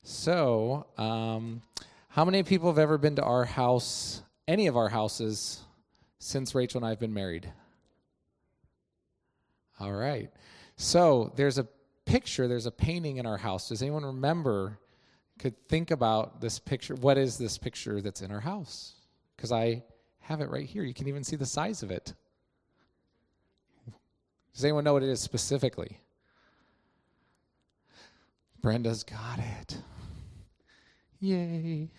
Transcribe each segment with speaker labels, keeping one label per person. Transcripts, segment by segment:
Speaker 1: So, how many people have ever been to our house, any of our houses, since Rachel and I have been married? All right. So, there's a picture, there's a painting in our house. Does anyone remember, could think about this picture? What is this picture that's in our house? Because I have it right here. You can even see the size of it. Does anyone know what it is specifically? Brenda's got it. Yay.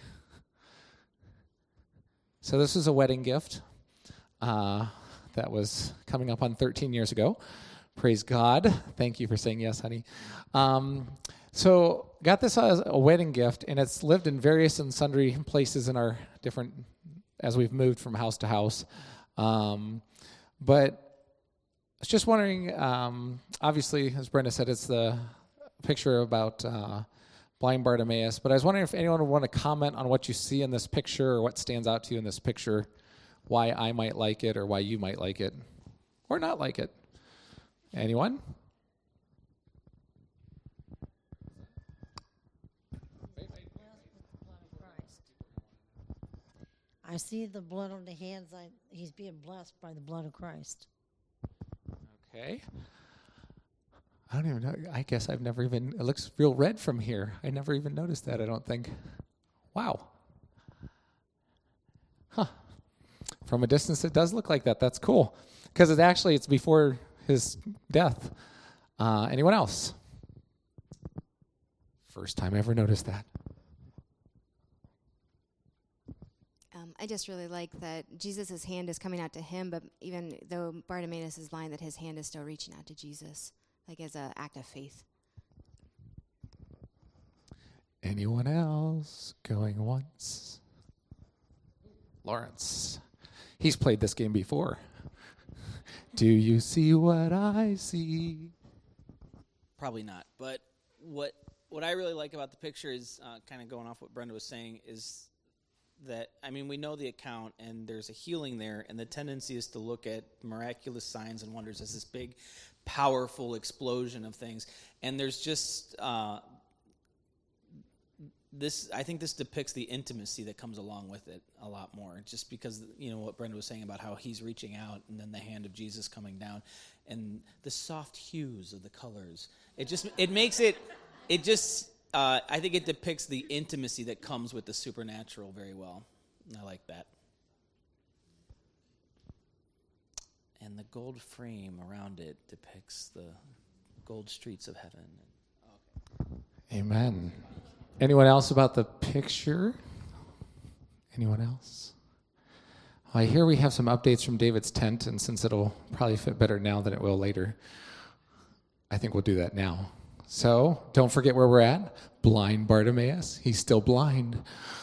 Speaker 1: So this is a wedding gift that was coming up on 13 years ago. Praise God. Thank you for saying yes, honey. So got this as a wedding gift, and it's lived in various and sundry places in our different, as we've moved from house to house. But I was just wondering, obviously, as Brenda said, it's the picture about blind Bartimaeus, but I was wondering if anyone would want to comment on what you see in this picture or what stands out to you in this picture, why I might like it or why you might like it or not like it. Anyone?
Speaker 2: I see the blood on the hands. He's being blessed by the blood of Christ.
Speaker 1: Okay. I don't even know. I guess I've never even, it looks real red from here. I never even noticed that, I don't think. Wow. Huh. From a distance, it does look like that. That's cool. Because it's before his death. Anyone else? First time I ever noticed that.
Speaker 3: I just really like that Jesus' hand is coming out to him, but even though Bartimaeus is blind, that his hand is still reaching out to Jesus, like as an act of faith.
Speaker 1: Anyone else? Going once? Lawrence. He's played this game before. Do you see what I see?
Speaker 4: Probably not. But what I really like about the picture is kind of going off what Brenda was saying is that, I mean, we know the account and there's a healing there, and the tendency is to look at miraculous signs and wonders as this big, powerful explosion of things. And there's just this, I think this depicts the intimacy that comes along with it a lot more, just because, you know, what Brenda was saying about how he's reaching out and then the hand of Jesus coming down and the soft hues of the colors. I think it depicts the intimacy that comes with the supernatural very well. I like that. And the gold frame around it depicts the gold streets of heaven.
Speaker 1: Amen. Anyone else about the picture? Anyone else? I hear we have some updates from David's tent, and since it'll probably fit better now than it will later, I think we'll do that now. So, don't forget where we're at. Blind Bartimaeus. He's still blind.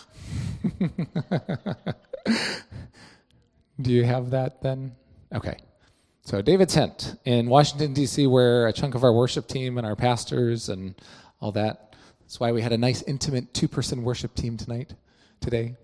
Speaker 1: Do you have that then? Okay. So, David's tent in Washington, D.C., where a chunk of our worship team and our pastors and all that. That's why we had a nice, intimate, 2-person worship team today.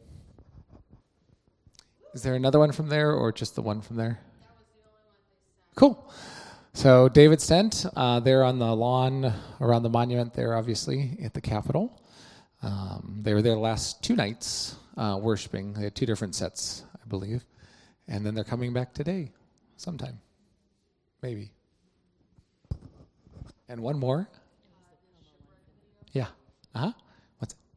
Speaker 1: Is there another one from there or just the one from there? That was the only one they sent. Cool. So David's tent, they're on the lawn around the monument there, obviously, at the Capitol. They were there the last 2 nights worshiping. They had 2 different sets, I believe. And then they're coming back today sometime. Maybe. And one more. Yeah. Uh-huh. What's it?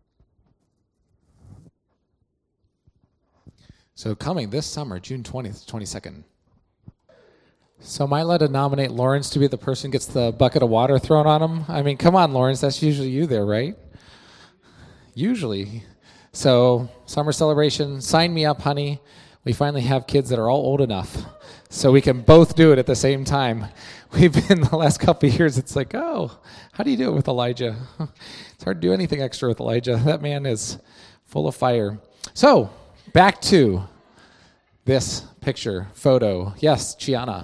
Speaker 1: So coming this summer, June 20th, 22nd. So am I allowed to nominate Lawrence to be the person who gets the bucket of water thrown on him? I mean, come on, Lawrence. That's usually you there, right? Usually. So summer celebration, sign me up, honey. We finally have kids that are all old enough so we can both do it at the same time. We've been the last couple of years, it's like, oh, how do you do it with Elijah? It's hard to do anything extra with Elijah. That man is full of fire. So back to this picture, photo. Yes, Chiana.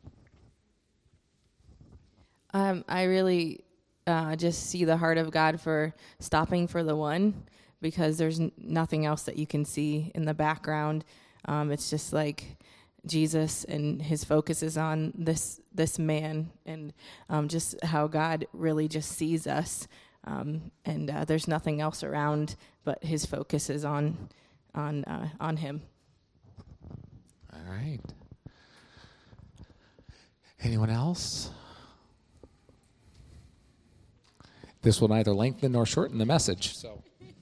Speaker 5: I really just see the heart of God for stopping for the one, because there's nothing else that you can see in the background. It's just like Jesus, and his focus is on this man, and just how God really just sees us. and there's nothing else around, but his focus is on him.
Speaker 1: All right. Anyone else? This will neither lengthen nor shorten the message. So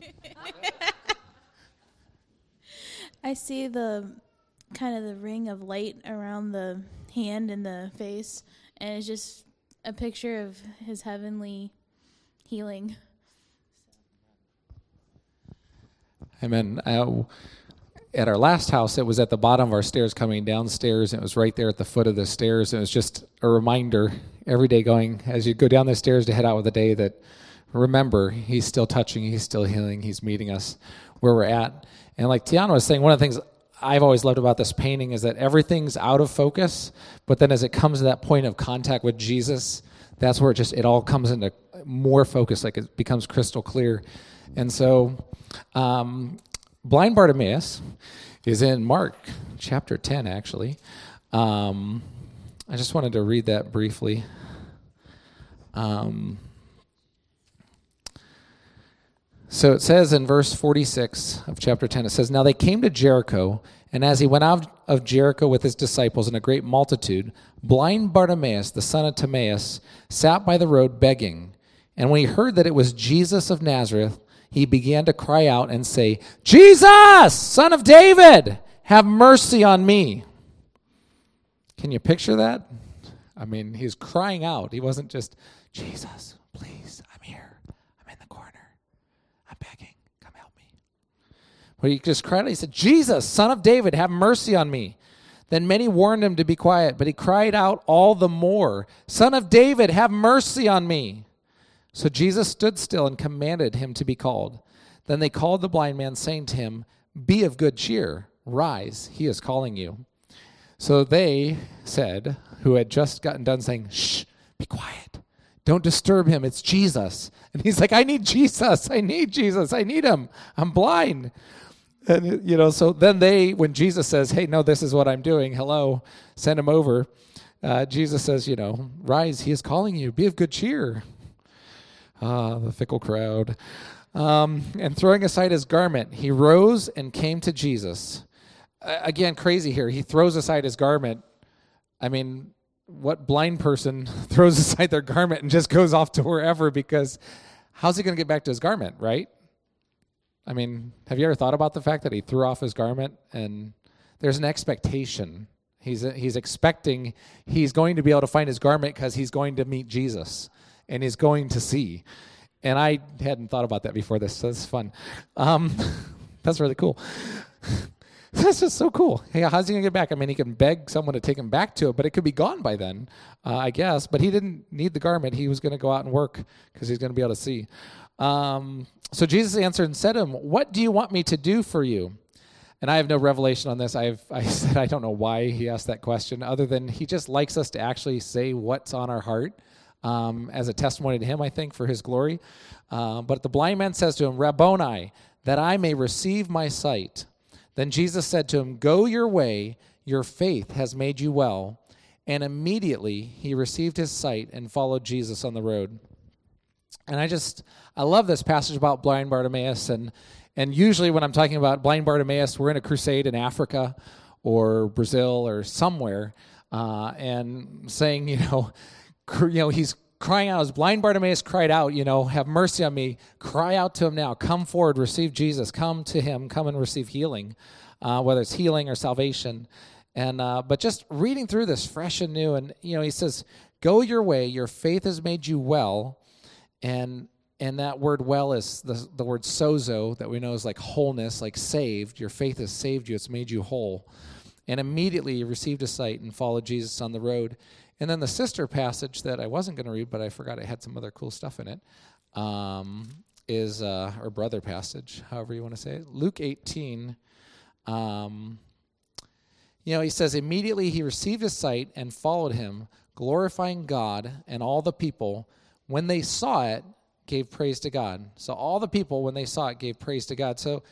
Speaker 6: I see the kind of the ring of light around the hand and the face, and it's just a picture of his heavenly healing.
Speaker 1: Amen. At our last house, it was at the bottom of our stairs coming downstairs, and it was right there at the foot of the stairs. And it was just a reminder every day going, as you go down the stairs to head out with the day, that remember, he's still touching, he's still healing, he's meeting us where we're at. And like Tiana was saying, one of the things I've always loved about this painting is that everything's out of focus, but then as it comes to that point of contact with Jesus, that's where it all comes into more focus, like it becomes crystal clear. And so blind Bartimaeus is in Mark chapter 10, actually. I just wanted to read that briefly. So it says in verse 46 of chapter 10, it says, "Now they came to Jericho, and as he went out of Jericho with his disciples and a great multitude, blind Bartimaeus, the son of Timaeus, sat by the road begging. And when he heard that it was Jesus of Nazareth, he began to cry out and say, 'Jesus, son of David, have mercy on me.'" Can you picture that? I mean, he's crying out. He wasn't just, "Jesus, please, I'm here. I'm in the corner. I'm begging. Come help me." But he just cried out. He said, "Jesus, son of David, have mercy on me." Then many warned him to be quiet, but he cried out all the more, "Son of David, have mercy on me." So Jesus stood still and commanded him to be called. Then they called the blind man, saying to him, "Be of good cheer. Rise, he is calling you." So they said, who had just gotten done saying, "Shh, be quiet. Don't disturb him. It's Jesus." And he's like, "I need Jesus. I need Jesus. I need him. I'm blind." And, so then when Jesus says, "Hey, no, this is what I'm doing. Hello, send him over." Jesus says, "Rise, he is calling you. Be of good cheer." The fickle crowd. And throwing aside his garment, he rose and came to Jesus. Again, crazy here. He throws aside his garment. I mean, what blind person throws aside their garment and just goes off to wherever? Because how's he going to get back to his garment, right? I mean, have you ever thought about the fact that he threw off his garment? And there's an expectation. He's expecting he's going to be able to find his garment because he's going to meet Jesus and he's going to see. And I hadn't thought about that before this, so it's fun. That's really cool. That's just so cool. Hey, how's he going to get back? I mean, he can beg someone to take him back to it, but it could be gone by then, I guess. But he didn't need the garment. He was going to go out and work because he's going to be able to see. So Jesus answered and said to him, "What do you want me to do for you?" And I have no revelation on this. I said I don't know why he asked that question, other than he just likes us to actually say what's on our heart as a testimony to him, I think, for his glory. But the blind man says to him, "Rabboni, that I may receive my sight." Then Jesus said to him, "Go your way, your faith has made you well." And immediately he received his sight and followed Jesus on the road. And I love this passage about blind Bartimaeus. And usually when I'm talking about blind Bartimaeus, we're in a crusade in Africa or Brazil or somewhere, and saying, he's crying out, as blind Bartimaeus cried out, "Have mercy on me." Cry out to him now. Come forward, receive Jesus. Come to him. Come and receive healing, whether it's healing or salvation. And but just reading through this fresh and new, and he says, "Go your way. Your faith has made you well," and that word "well" is the word sozo, that we know is like wholeness, like saved. Your faith has saved you. It's made you whole. And immediately he received his sight and followed Jesus on the road. And then the sister passage that I wasn't going to read, but I forgot it had some other cool stuff in it, is or brother passage, however you want to say it. Luke 18, he says, "Immediately he received his sight and followed him, glorifying God, and all the people, when they saw it, gave praise to God." So all the people, when they saw it, gave praise to God. So,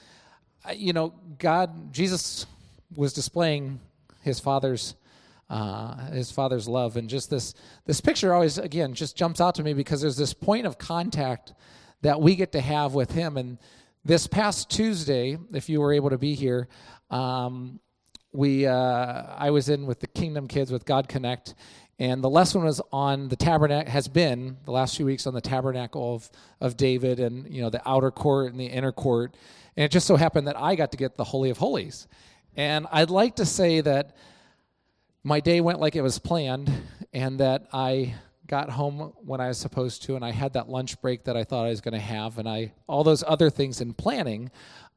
Speaker 1: Jesus was displaying his Father's love. And just this picture always, again, just jumps out to me because there's this point of contact that we get to have with him. And this past Tuesday, if you were able to be here, I was in with the Kingdom Kids with God Connect, and the lesson was on the tabernacle, has been the last few weeks on the tabernacle of David, and the outer court and the inner court. And it just so happened that I got to get the Holy of Holies. And I'd like to say that my day went like it was planned, and that I got home when I was supposed to, and I had that lunch break that I thought I was going to have, and all those other things in planning,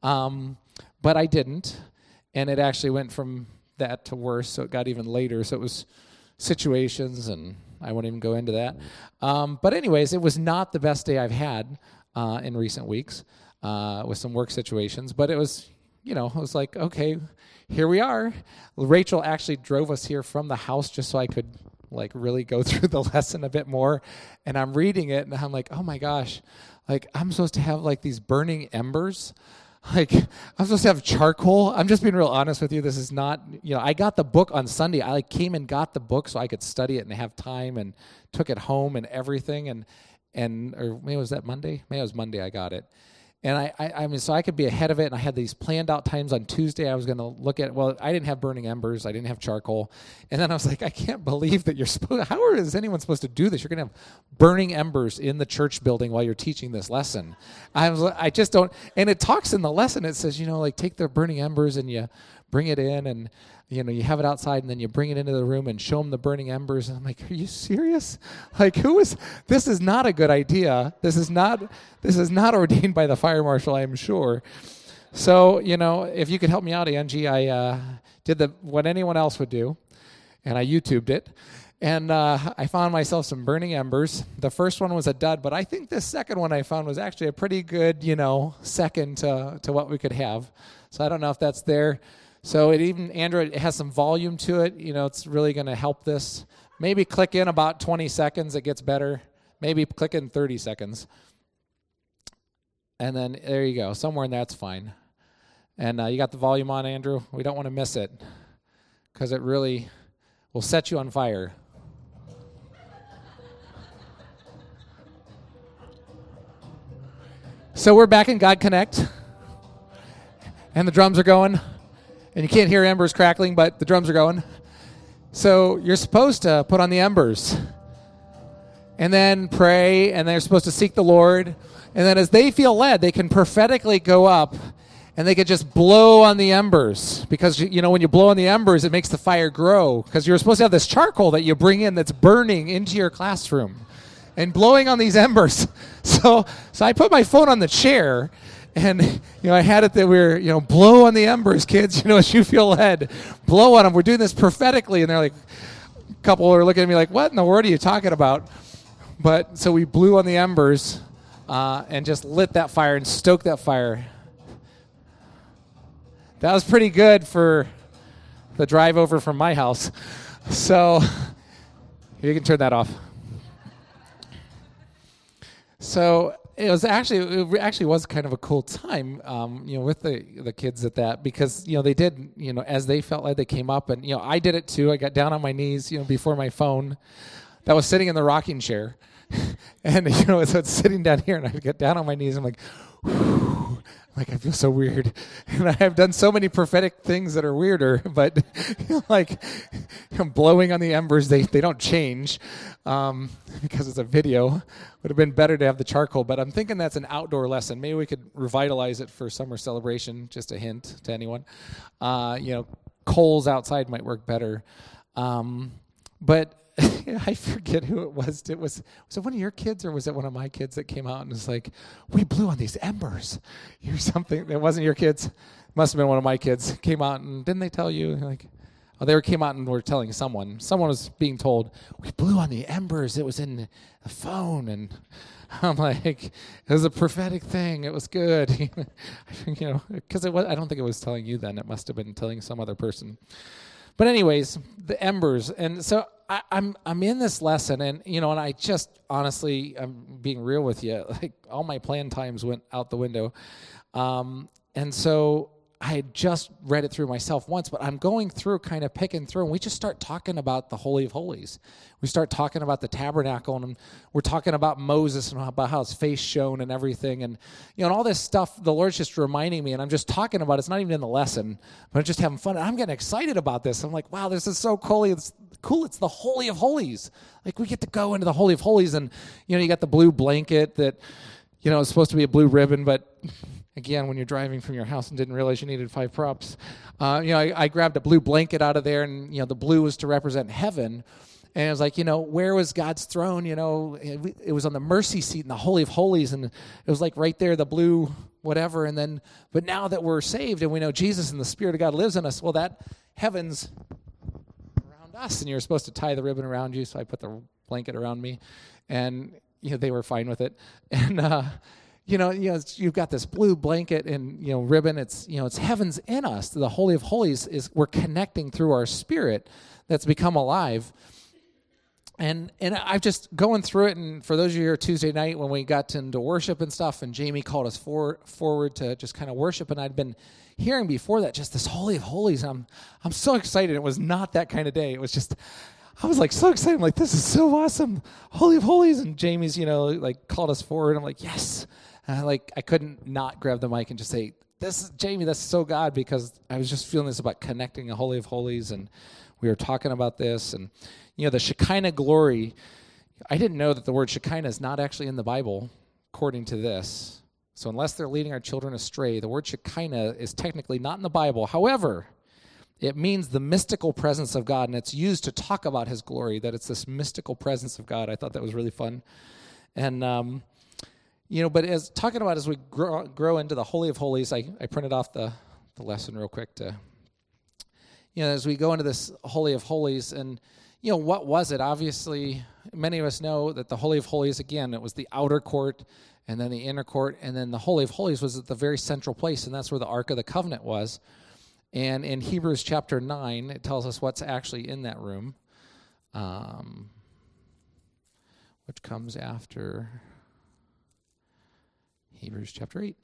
Speaker 1: but I didn't, and it actually went from that to worse, so it got even later. So it was situations, and I won't even go into that. But anyways, it was not the best day I've had in recent weeks with some work situations, but it was, it was like, okay, here we are. Rachel actually drove us here from the house just so I could really go through the lesson a bit more. And I'm reading it and I'm like, oh my gosh, I'm supposed to have these burning embers. I'm supposed to have charcoal. I'm just being real honest with you. This is not, I got the book on Sunday. I came and got the book so I could study it and have time, and took it home and everything. Or maybe was that Monday? Maybe it was Monday I got it. And I mean, so I could be ahead of it, and I had these planned out times on Tuesday I was going to look at. Well, I didn't have burning embers. I didn't have charcoal. And then I was like, I can't believe that how is anyone supposed to do this? You're going to have burning embers in the church building while you're teaching this lesson. I just don't. And it talks in the lesson, it says, take the burning embers and you bring it in, and you have it outside, and then you bring it into the room and show them the burning embers. And I'm like, are you serious? This is not a good idea. This is not ordained by the fire marshal, I'm sure. So, if you could help me out, Angie, I did what anyone else would do, and I YouTubed it. And I found myself some burning embers. The first one was a dud, but I think the second one I found was actually a pretty good, second to what we could have. So I don't know if that's there. So Android, it has some volume to it. It's really going to help this. Maybe click in about 20 seconds, it gets better. Maybe click in 30 seconds. And then there you go. Somewhere in that's fine. And you got the volume on, Andrew? We don't want to miss it, because it really will set you on fire. So we're back in God Connect, and the drums are going. And you can't hear embers crackling, but the drums are going. So you're supposed to put on the embers and then pray, and they're supposed to seek the Lord. And then as they feel led, they can prophetically go up, and they can just blow on the embers. Because, when you blow on the embers, it makes the fire grow. Because you're supposed to have this charcoal that you bring in that's burning into your classroom and blowing on these embers. So I put my phone on the chair, and, I had it that we're, blow on the embers, kids, as you feel led. Blow on them. We're doing this prophetically. And they're like, a couple are looking at me like, what in the world are you talking about? But so we blew on the embers and just lit that fire and stoked that fire. That was pretty good for the drive over from my house. So you can turn that off. So it actually was kind of a cool time, with the kids at that, because, they did, as they felt like they came up, and, I did it too. I got down on my knees, before my phone that was sitting in the rocking chair. And, so it's sitting down here, and I get down on my knees. I'm like, whew, I feel so weird. And I have done so many prophetic things that are weirder, but blowing on the embers, they don't change because it's a video. Would have been better to have the charcoal, but I'm thinking that's an outdoor lesson. Maybe we could revitalize it for summer celebration. Just a hint to anyone. Coals outside might work better. But I forget who it was. Was it one of your kids, or was it one of my kids that came out and was like, we blew on these embers or something? It wasn't your kids. It must have been one of my kids. Came out, and didn't they tell you? They came out and were telling someone. Someone was being told, we blew on the embers. It was in the phone. And I'm like, it was a prophetic thing. It was good. Because I don't think it was telling you then. It must have been telling some other person. But anyways, the embers. And so I'm in this lesson, and, and I just, honestly, I'm being real with you. All my plan times went out the window. And so I had just read it through myself once, but I'm going through, kind of picking through, and we just start talking about the Holy of Holies. We start talking about the tabernacle, and we're talking about Moses and about how his face shone and everything. And, and all this stuff, the Lord's just reminding me, and I'm just talking about it. It's not even in the lesson, but I'm just having fun. And I'm getting excited about this. I'm like, wow, this is so cool. It's cool. It's the Holy of Holies. Like, we get to go into the Holy of Holies, and, you got the blue blanket that, is supposed to be a blue ribbon, but... Again, when you're driving from your house and didn't realize you needed 5 props, I grabbed a blue blanket out of there, and the blue was to represent heaven. And it was like, where was God's throne? It was on the mercy seat in the Holy of Holies, and it was like right there, the blue whatever. And then, but now that we're saved and we know Jesus and the Spirit of God lives in us, well, that heaven's around us, and you're supposed to tie the ribbon around you. So I put the blanket around me, and they were fine with it, and. You've got this blue blanket and, ribbon. It's heaven's in us. The Holy of Holies is we're connecting through our spirit that's become alive. And I'm just going through it. And for those of you here Tuesday night when we got into worship and stuff, and Jamie called us forward to just kind of worship, and I'd been hearing before that just this Holy of Holies. I'm so excited. It was not that kind of day. It was just... I was like so excited. I'm like, this is so awesome. Holy of Holies. And Jamie's, called us forward. I'm like, yes. And I couldn't not grab the mic and just say, this is Jamie, that's so God, because I was just feeling this about connecting the Holy of Holies. And we were talking about this. And, the Shekinah glory, I didn't know that the word Shekinah is not actually in the Bible, according to this. So unless they're leading our children astray, the word Shekinah is technically not in the Bible. However, it means the mystical presence of God, and it's used to talk about his glory, that it's this mystical presence of God. I thought that was really fun. And, but as talking about as we grow into the Holy of Holies, I printed off the lesson real quick to, as we go into this Holy of Holies, and, what was it? Obviously, many of us know that the Holy of Holies, again, it was the outer court, and then the inner court, and then the Holy of Holies was at the very central place, and that's where the Ark of the Covenant was. And in Hebrews chapter 9, it tells us what's actually in that room, which comes after Hebrews chapter 8.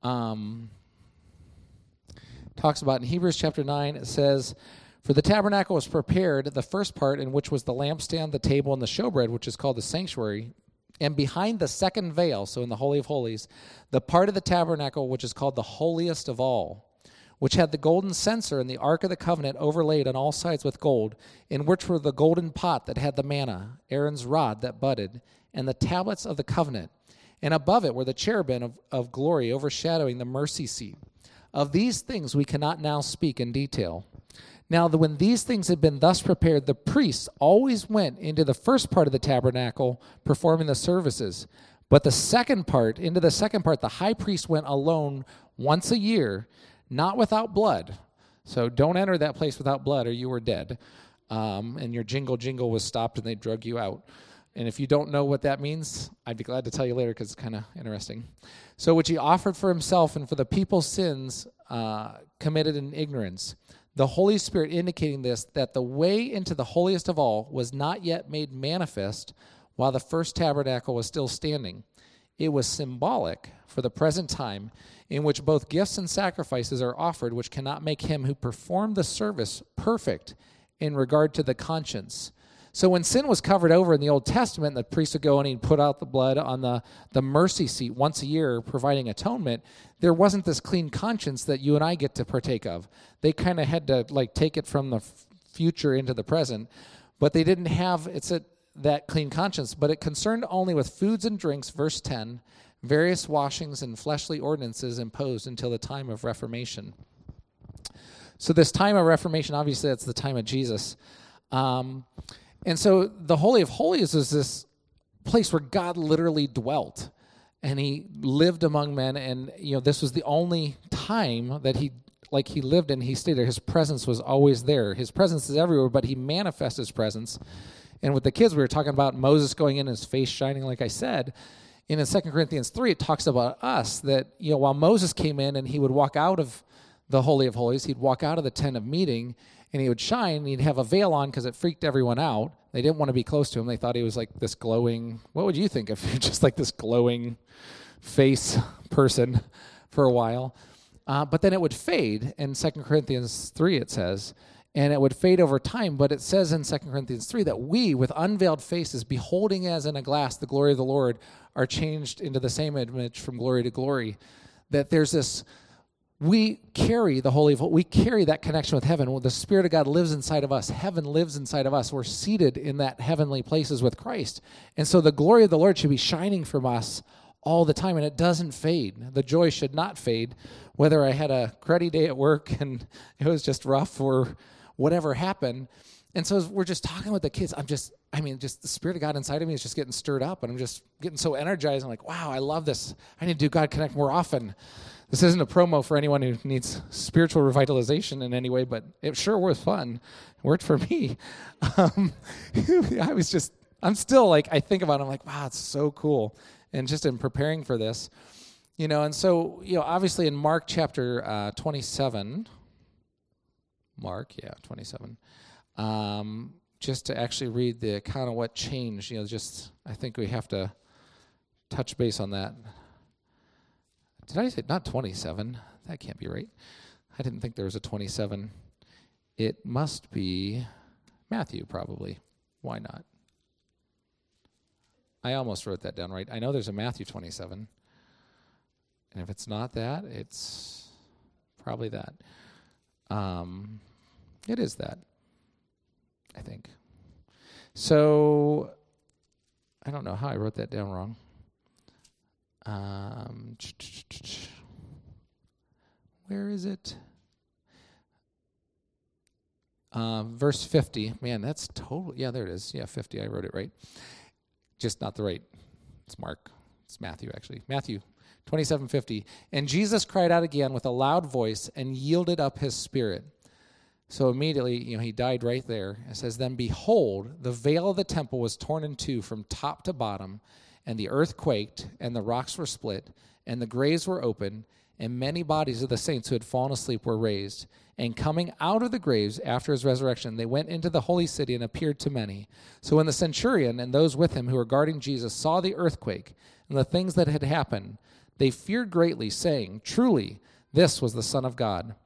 Speaker 1: Talks about in Hebrews chapter 9, it says, for the tabernacle was prepared, the first part, in which was the lampstand, the table, and the showbread, which is called the sanctuary. And behind the second veil, so in the Holy of Holies, the part of the tabernacle which is called the holiest of all, which had the golden censer and the Ark of the Covenant overlaid on all sides with gold, in which were the golden pot that had the manna, Aaron's rod that budded, and the tablets of the covenant. And above it were the cherubim of glory overshadowing the mercy seat. Of these things we cannot now speak in detail. Now, when these things had been thus prepared, the priests always went into the first part of the tabernacle, performing the services. But into the second part, the high priest went alone once a year, not without blood. So don't enter that place without blood, or you were dead. And your jingle was stopped, and they drug you out. And if you don't know what that means, I'd be glad to tell you later, because it's kind of interesting. So which he offered for himself and for the people's sins committed in ignorance. The Holy Spirit indicating this, that the way into the holiest of all was not yet made manifest while the first tabernacle was still standing. It was symbolic for the present time, in which both gifts and sacrifices are offered, which cannot make him who performed the service perfect in regard to the conscience. So when sin was covered over in the Old Testament, the priest would go and he'd put out the blood on the mercy seat once a year, providing atonement. There wasn't this clean conscience that you and I get to partake of. They kind of had to take it from the future into the present, but they didn't have that clean conscience. But it concerned only with foods and drinks, verse 10, various washings and fleshly ordinances imposed until the time of Reformation. So this time of Reformation, obviously that's the time of Jesus. And so the Holy of Holies is this place where God literally dwelt, and he lived among men, and this was the only time that he lived in. He stayed there. His presence was always there. His presence is everywhere, but he manifests his presence. And with the kids, we were talking about Moses going in, his face shining, like I said. In 2 Corinthians 3, it talks about us, that while Moses came in and he would walk out of the Holy of Holies, he'd walk out of the tent of meeting, and he would shine, and he'd have a veil on because it freaked everyone out. They didn't want to be close to him. They thought he was like this glowing, what would you think if you're just like this glowing face person for a while? but then it would fade. In 2 Corinthians 3, it says, and it would fade over time, but it says in 2 Corinthians 3 that we, with unveiled faces, beholding as in a glass the glory of the Lord, are changed into the same image from glory to glory. That there's this, we carry the Holy of Holies, we carry that connection with heaven. When the Spirit of God lives inside of us, heaven lives inside of us. We're seated in that heavenly places with Christ. And so the glory of the Lord should be shining from us all the time, and it doesn't fade. The joy should not fade, whether I had a cruddy day at work and it was just rough or whatever happened. And so as we're just talking with the kids, just the Spirit of God inside of me is just getting stirred up, and I'm just getting so energized. I'm like, wow, I love this. I need to do God Connect more often. This isn't a promo for anyone who needs spiritual revitalization in any way, but it sure was fun. It worked for me. I'm still like, I think about it, I'm like, wow, it's so cool. And just in preparing for this, and so, obviously in Mark chapter 27, 27, just to actually read the account of what changed, I think we have to touch base on that. Did I say not 27? That can't be right. I didn't think there was a 27. It must be Matthew, probably. Why not? I almost wrote that down right. I know there's a Matthew 27. And if it's not that, it's probably that. It is that, I think. So, I don't know how I wrote that down wrong. Where is it? Verse 50. Man, that's totally, there it is. 50, I wrote it right. Just not the right. It's Mark. It's Matthew, actually. Matthew 27:50. And Jesus cried out again with a loud voice and yielded up his spirit. So immediately, he died right there. It says, then behold, the veil of the temple was torn in two from top to bottom, and the earth quaked, and the rocks were split, and the graves were opened, and many bodies of the saints who had fallen asleep were raised. And coming out of the graves after his resurrection, they went into the holy city and appeared to many. So when the centurion and those with him who were guarding Jesus saw the earthquake and the things that had happened, they feared greatly, saying, truly, this was the Son of God.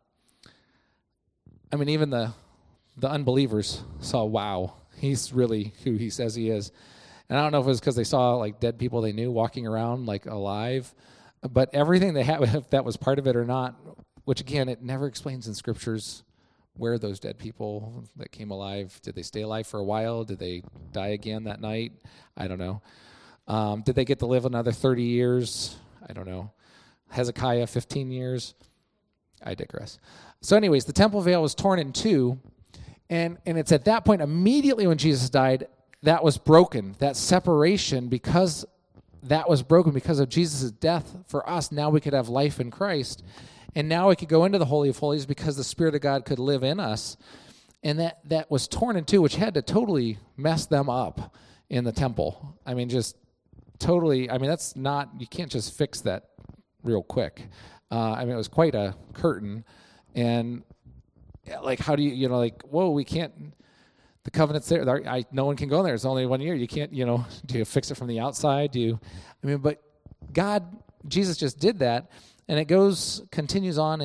Speaker 1: I mean, even the unbelievers saw, wow, he's really who he says he is. And I don't know if it was because they saw like dead people they knew walking around like alive, but everything they had, if that was part of it or not, which again, it never explains in scriptures where those dead people that came alive, did they stay alive for a while? Did they die again that night? I don't know. Did they get to live another 30 years? I don't know. Hezekiah, 15 years? I digress. So anyways, the temple veil was torn in two, and it's at that point, immediately when Jesus died, that was broken. That separation, because that was broken because of Jesus' death for us, now we could have life in Christ. And now we could go into the Holy of Holies because the Spirit of God could live in us. And that was torn in two, which had to totally mess them up in the temple. I mean, just totally, that's not, you can't just fix that real quick. It was quite a curtain. And like, how do you, whoa, we can't, the covenant's there. No one can go in there. It's only 1 year. You can't, do you fix it from the outside? But Jesus just did that. And it continues on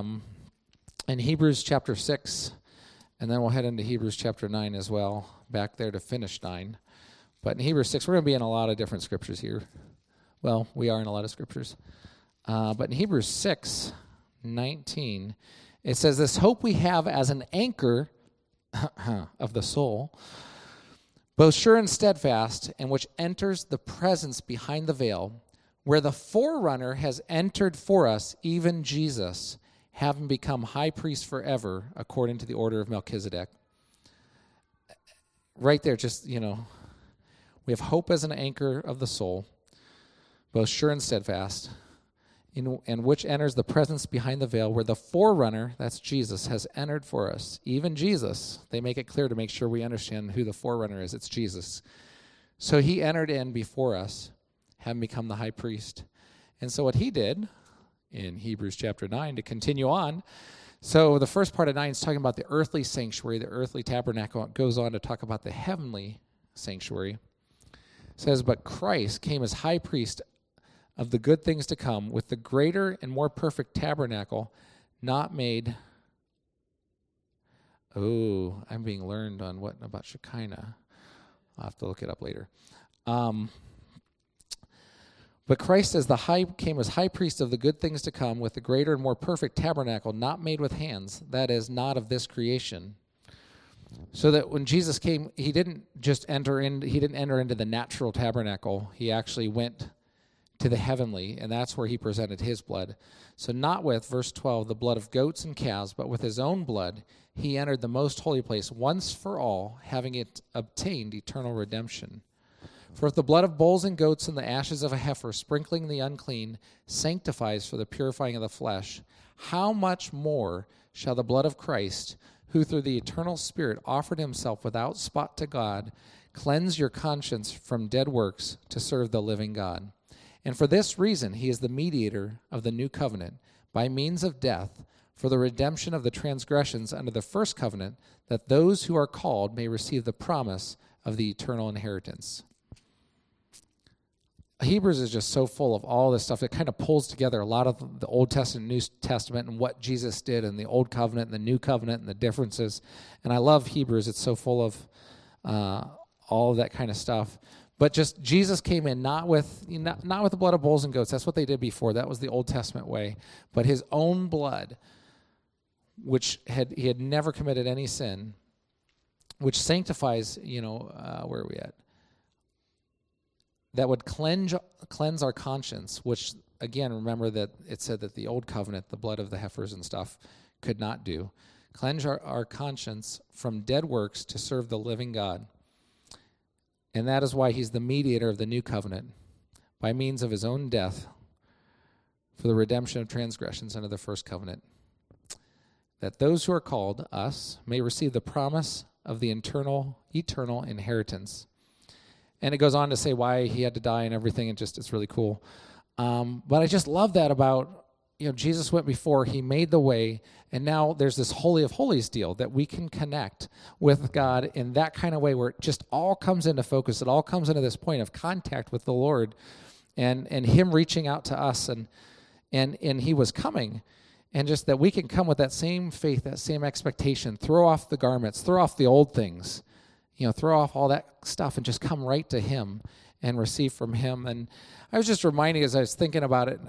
Speaker 1: in Hebrews chapter 6, and then we'll head into Hebrews chapter 9 as well, back there to finish 9. But in Hebrews 6, we're going to be in a lot of different scriptures here. Well, we are in a lot of scriptures. But in Hebrews 6:19, it says, this hope we have as an anchor of the soul, both sure and steadfast, and which enters the presence behind the veil, where the forerunner has entered for us, even Jesus, having become high priest forever, according to the order of Melchizedek. Right there, just, we have hope as an anchor of the soul, both sure and steadfast, and which enters the presence behind the veil, where the forerunner, that's Jesus, has entered for us, even Jesus. They make it clear to make sure we understand who the forerunner is. It's Jesus. So he entered in before us, having become the high priest. And so what he did in Hebrews chapter 9, to continue on, so the first part of 9 is talking about the earthly sanctuary, the earthly tabernacle. It goes on to talk about the heavenly sanctuary. It says, but Christ came as high priest of the good things to come, with the greater and more perfect tabernacle, not made. Oh, I'm being learned on what about Shekinah. I'll have to look it up later. But Christ came as high priest of the good things to come, with the greater and more perfect tabernacle, not made with hands, that is, not of this creation. So that when Jesus came, he didn't enter into the natural tabernacle. He actually went to the heavenly, and that's where he presented his blood. So not with, verse 12, the blood of goats and calves, but with his own blood, he entered the most holy place once for all, having it obtained eternal redemption. For if the blood of bulls and goats and the ashes of a heifer, sprinkling the unclean, sanctifies for the purifying of the flesh, how much more shall the blood of Christ, who through the eternal Spirit offered himself without spot to God, cleanse your conscience from dead works to serve the living God? And for this reason he is the mediator of the new covenant, by means of death, for the redemption of the transgressions under the first covenant, that those who are called may receive the promise of the eternal inheritance. Hebrews is just so full of all this stuff. It kind of pulls together a lot of the Old Testament, New Testament, and what Jesus did in the Old Covenant and the New Covenant and the differences. And I love Hebrews. It's so full of all of that kind of stuff. But just Jesus came in not with the blood of bulls and goats. That's what they did before. That was the Old Testament way. But his own blood, which he had never committed any sin, which sanctifies, where are we at? That would cleanse our conscience, which, again, remember that it said that the old covenant, the blood of the heifers and stuff, could not do. Cleanse our conscience from dead works to serve the living God. And that is why he's the mediator of the new covenant, by means of his own death for the redemption of transgressions under the first covenant, that those who are called, us, may receive the promise of the eternal inheritance. And it goes on to say why he had to die and everything, and it's really cool. But I just love that about, Jesus went before, he made the way, and now there's this Holy of Holies deal that we can connect with God in that kind of way where it just all comes into focus. It all comes into this point of contact with the Lord and him reaching out to us, and he was coming. And just that we can come with that same faith, that same expectation, throw off the garments, throw off the old things, throw off all that stuff and just come right to him and receive from him. And I was just reminding as I was thinking about it,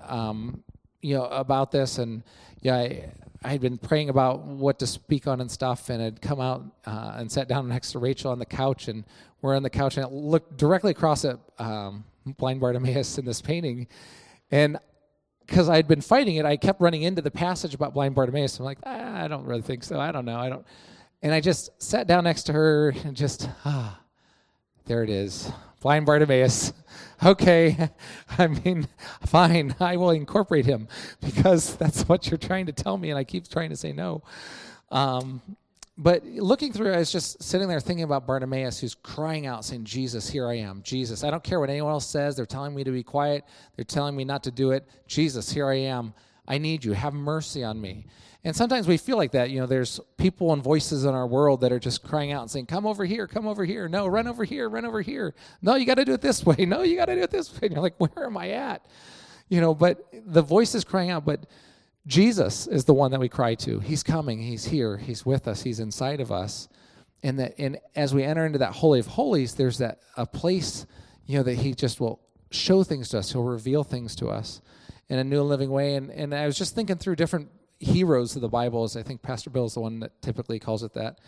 Speaker 1: about this, and I had been praying about what to speak on and stuff, and I'd come out and sat down next to Rachel on the couch, and we're on the couch, and I looked directly across at blind Bartimaeus in this painting, and because I'd been fighting it, I kept running into the passage about blind Bartimaeus. I'm like, I don't really think so. I don't know. And I just sat down next to her and just, there it is. Blind Bartimaeus. Okay. Fine. I will incorporate him because that's what you're trying to tell me, and I keep trying to say no. But looking through, I was just sitting there thinking about Bartimaeus, who's crying out, saying, Jesus, here I am. Jesus, I don't care what anyone else says. They're telling me to be quiet. They're telling me not to do it. Jesus, here I am. I need you. Have mercy on me. And sometimes we feel like that. There's people and voices in our world that are just crying out and saying, come over here, come over here. No, run over here, run over here. No, you got to do it this way. No, you got to do it this way. And you're like, where am I at? But the voice is crying out, but Jesus is the one that we cry to. He's coming. He's here. He's with us. He's inside of us. And as we enter into that Holy of Holies, there's a place, that he just will show things to us. He'll reveal things to us in a new and living way. And I was just thinking through different heroes of the Bible, as I think Pastor Bill is the one that typically calls it that.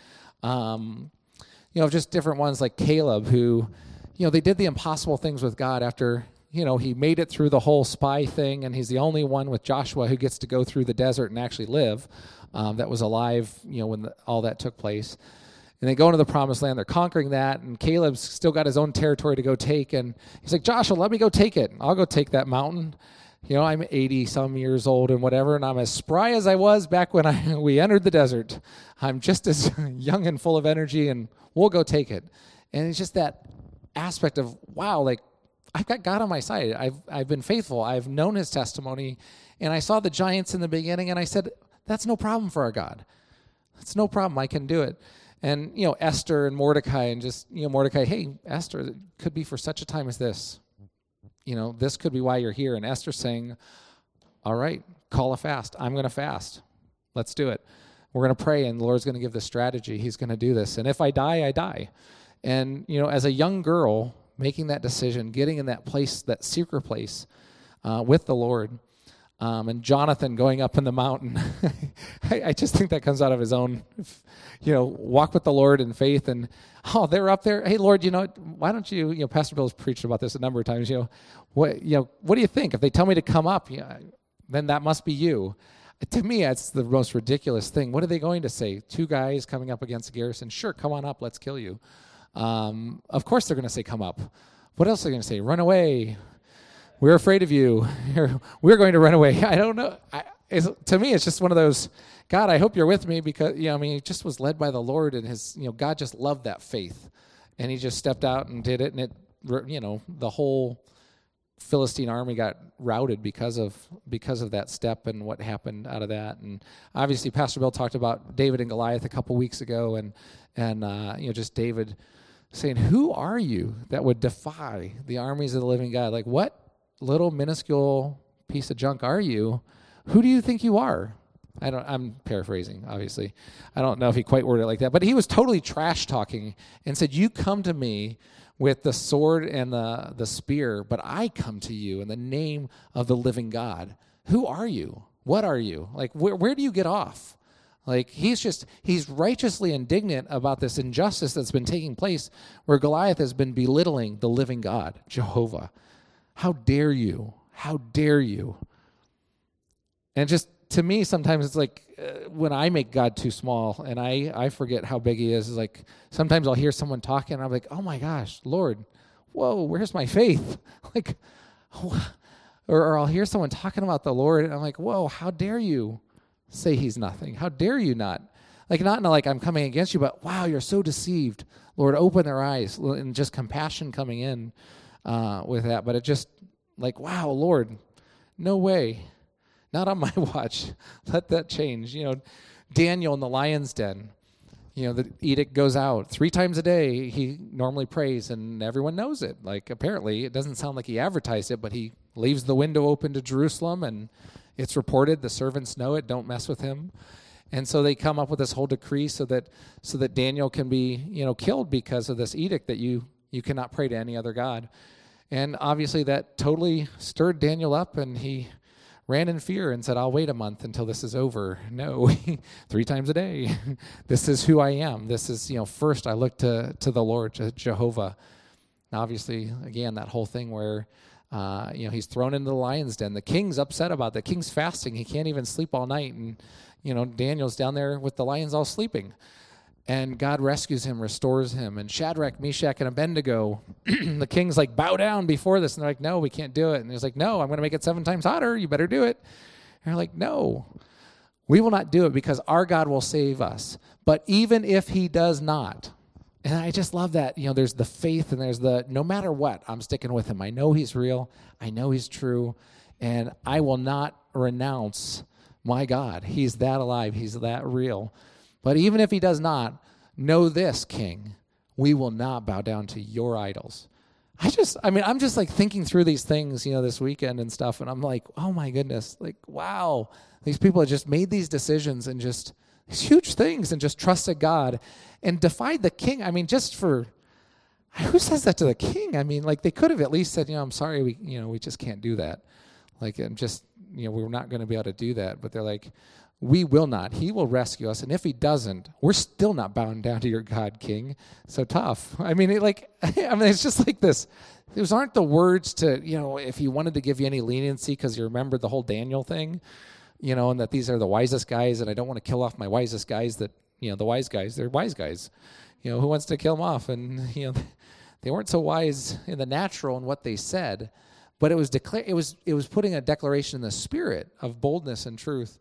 Speaker 1: Just different ones like Caleb, who, they did the impossible things with God after, he made it through the whole spy thing, and he's the only one with Joshua who gets to go through the desert and actually live, that was alive, when all that took place. And they go into the promised land. They're conquering that, and Caleb's still got his own territory to go take, and he's like, Joshua, let me go take it. I'll go take that mountain. I'm 80-some years old and whatever, and I'm as spry as I was back when we entered the desert. I'm just as young and full of energy, and we'll go take it. And it's just that aspect of, wow, like, I've got God on my side. I've been faithful. I've known his testimony, and I saw the giants in the beginning, and I said, that's no problem for our God. That's no problem. I can do it. And, Esther and Mordecai, and just, Mordecai, hey, Esther, it could be for such a time as this. this could be why you're here. And Esther's saying, all right, call a fast. I'm going to fast. Let's do it. We're going to pray, and the Lord's going to give this strategy. He's going to do this. And if I die, I die. And, as a young girl, making that decision, getting in that place, that secret place with the Lord, and Jonathan going up in the mountain, I just think that comes out of his own, walk with the Lord in faith. And, they're up there. Hey, Lord, why don't you, Pastor Bill's preached about this a number of times, what do you think? If they tell me to come up, then that must be you. To me, that's the most ridiculous thing. What are they going to say? 2 guys coming up against a garrison? Sure, come on up, let's kill you. Of course they're going to say, come up. What else are they going to say? Run away. We're afraid of you. We're going to run away. I don't know. To me, it's just one of those, God, I hope you're with me, because, he just was led by the Lord, and his, God just loved that faith. And he just stepped out and did it, and the whole Philistine army got routed because of that step and what happened out of that. And obviously Pastor Bill talked about David and Goliath a couple weeks ago, and just David saying, who are you that would defy the armies of the living God? Like, what little minuscule piece of junk are you? Who do you think you are? I'm paraphrasing, obviously. I don't know if he quite worded it like that, but he was totally trash talking and said, you come to me with the sword and the spear, but I come to you in the name of the living God. Who are you? What are you? Like, where do you get off? Like, he's righteously indignant about this injustice that's been taking place, where Goliath has been belittling the living God, Jehovah. How dare you? How dare you? And just, to me, sometimes it's like, when I make God too small and I forget how big he is, it's like sometimes I'll hear someone talking and I'm like, oh my gosh, Lord, whoa, where's my faith? Like, or I'll hear someone talking about the Lord and I'm like, whoa, how dare you say he's nothing? How dare you not? Like, not like I'm coming against you, but wow, you're so deceived. Lord, open their eyes, and just compassion coming in with that. But it just like, wow, Lord, no way. Not on my watch. Let that change. Daniel in the lion's den, the edict goes out 3 times a day. He normally prays, and everyone knows it. Like, apparently, it doesn't sound like he advertised it, but he leaves the window open to Jerusalem, and it's reported. The servants know it. Don't mess with him. And so they come up with this whole decree so that Daniel can be, killed because of this edict that you cannot pray to any other god. And obviously that totally stirred Daniel up, and he ran in fear and said, I'll wait a month until this is over. No, 3 times a day. This is who I am. This is, first I look to the Lord, to Jehovah. And obviously, again, that whole thing where, he's thrown into the lion's den. The king's upset about that. The king's fasting. He can't even sleep all night. And, Daniel's down there with the lions all sleeping. And God rescues him, restores him. And Shadrach, Meshach, and Abednego, the king's like, bow down before this. And they're like, no, we can't do it. And he's like, no, I'm going to make it 7 times hotter. You better do it. And they're like, no, we will not do it, because our God will save us. But even if he does not, and I just love that, there's the faith, and there's no matter what, I'm sticking with him. I know he's real. I know he's true. And I will not renounce my God. He's that alive. He's that real. But even if he does not, know this, King, we will not bow down to your idols. I'm just like thinking through these things, this weekend and stuff, and I'm like, oh my goodness, like, wow, these people have just made these decisions and just these huge things and just trusted God and defied the king. Who says that to the king? Like, they could have at least said, I'm sorry, we just can't do that. Like, we're not going to be able to do that. But they're like, we will not. He will rescue us. And if he doesn't, we're still not bowing down to your God, King. So tough. It's just like this. Those aren't the words to, if he wanted to give you any leniency because you remembered the whole Daniel thing, and that these are the wisest guys, and I don't want to kill off my wisest guys that, the wise guys, they're wise guys. Who wants to kill them off? And, they weren't so wise in the natural in what they said, but it was it was putting a declaration in the spirit of boldness and truth.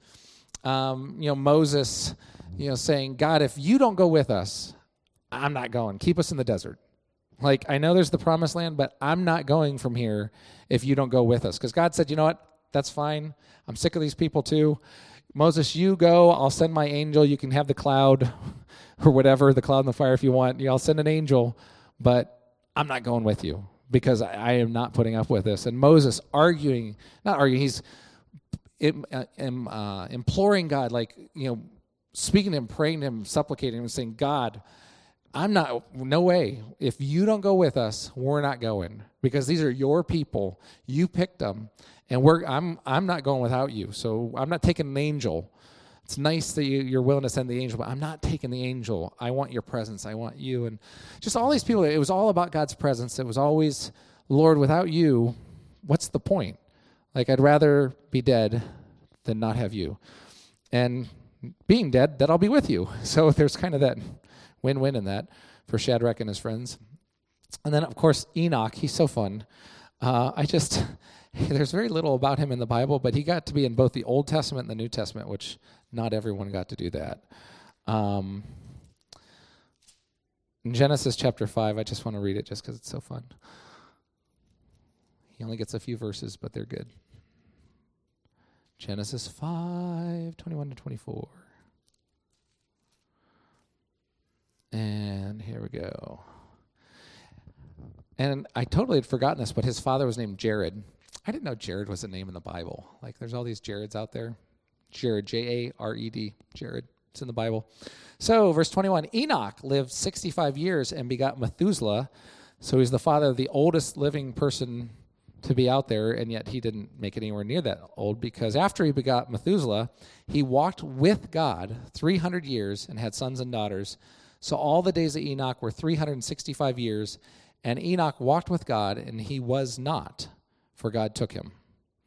Speaker 1: Moses, saying, God, if you don't go with us, I'm not going. Keep us in the desert. Like, I know there's the promised land, but I'm not going from here if you don't go with us. Because God said, you know what? That's fine. I'm sick of these people too. Moses, you go. I'll send my angel. You can have the cloud or whatever, the cloud and the fire if you want. I'll send an angel, but I'm not going with you. because I am not putting up with this. And Moses he's imploring God, like, speaking to him, praying to him, supplicating him, saying, God, no way. If you don't go with us, we're not going, because these are your people. You picked them, and I'm not going without you. So I'm not taking an angel. It's nice that you're willing to send the angel, but I'm not taking the angel. I want your presence. I want you. And just all these people, it was all about God's presence. It was always, Lord, without you, what's the point? Like, I'd rather be dead than not have you. And being dead, that I'll be with you. So there's kind of that win-win in that for Shadrach and his friends. And then, of course, Enoch, he's so fun. There's very little about him in the Bible, but he got to be in both the Old Testament and the New Testament, which not everyone got to do that. In Genesis chapter 5, I just want to read it just because it's so fun. He only gets a few verses, but they're good. Genesis 5, 21 to 24. And here we go. And I totally had forgotten this, but his father was named Jared. I didn't know Jared was a name in the Bible. Like, there's all these Jareds out there. Jared, Jared, Jared. It's in the Bible. So, verse 21, Enoch lived 65 years and begot Methuselah. So he's the father of the oldest living person to be out there, and yet he didn't make it anywhere near that old, because after he begot Methuselah, he walked with God 300 years and had sons and daughters. So all the days of Enoch were 365 years, and Enoch walked with God, and he was not, for God took him.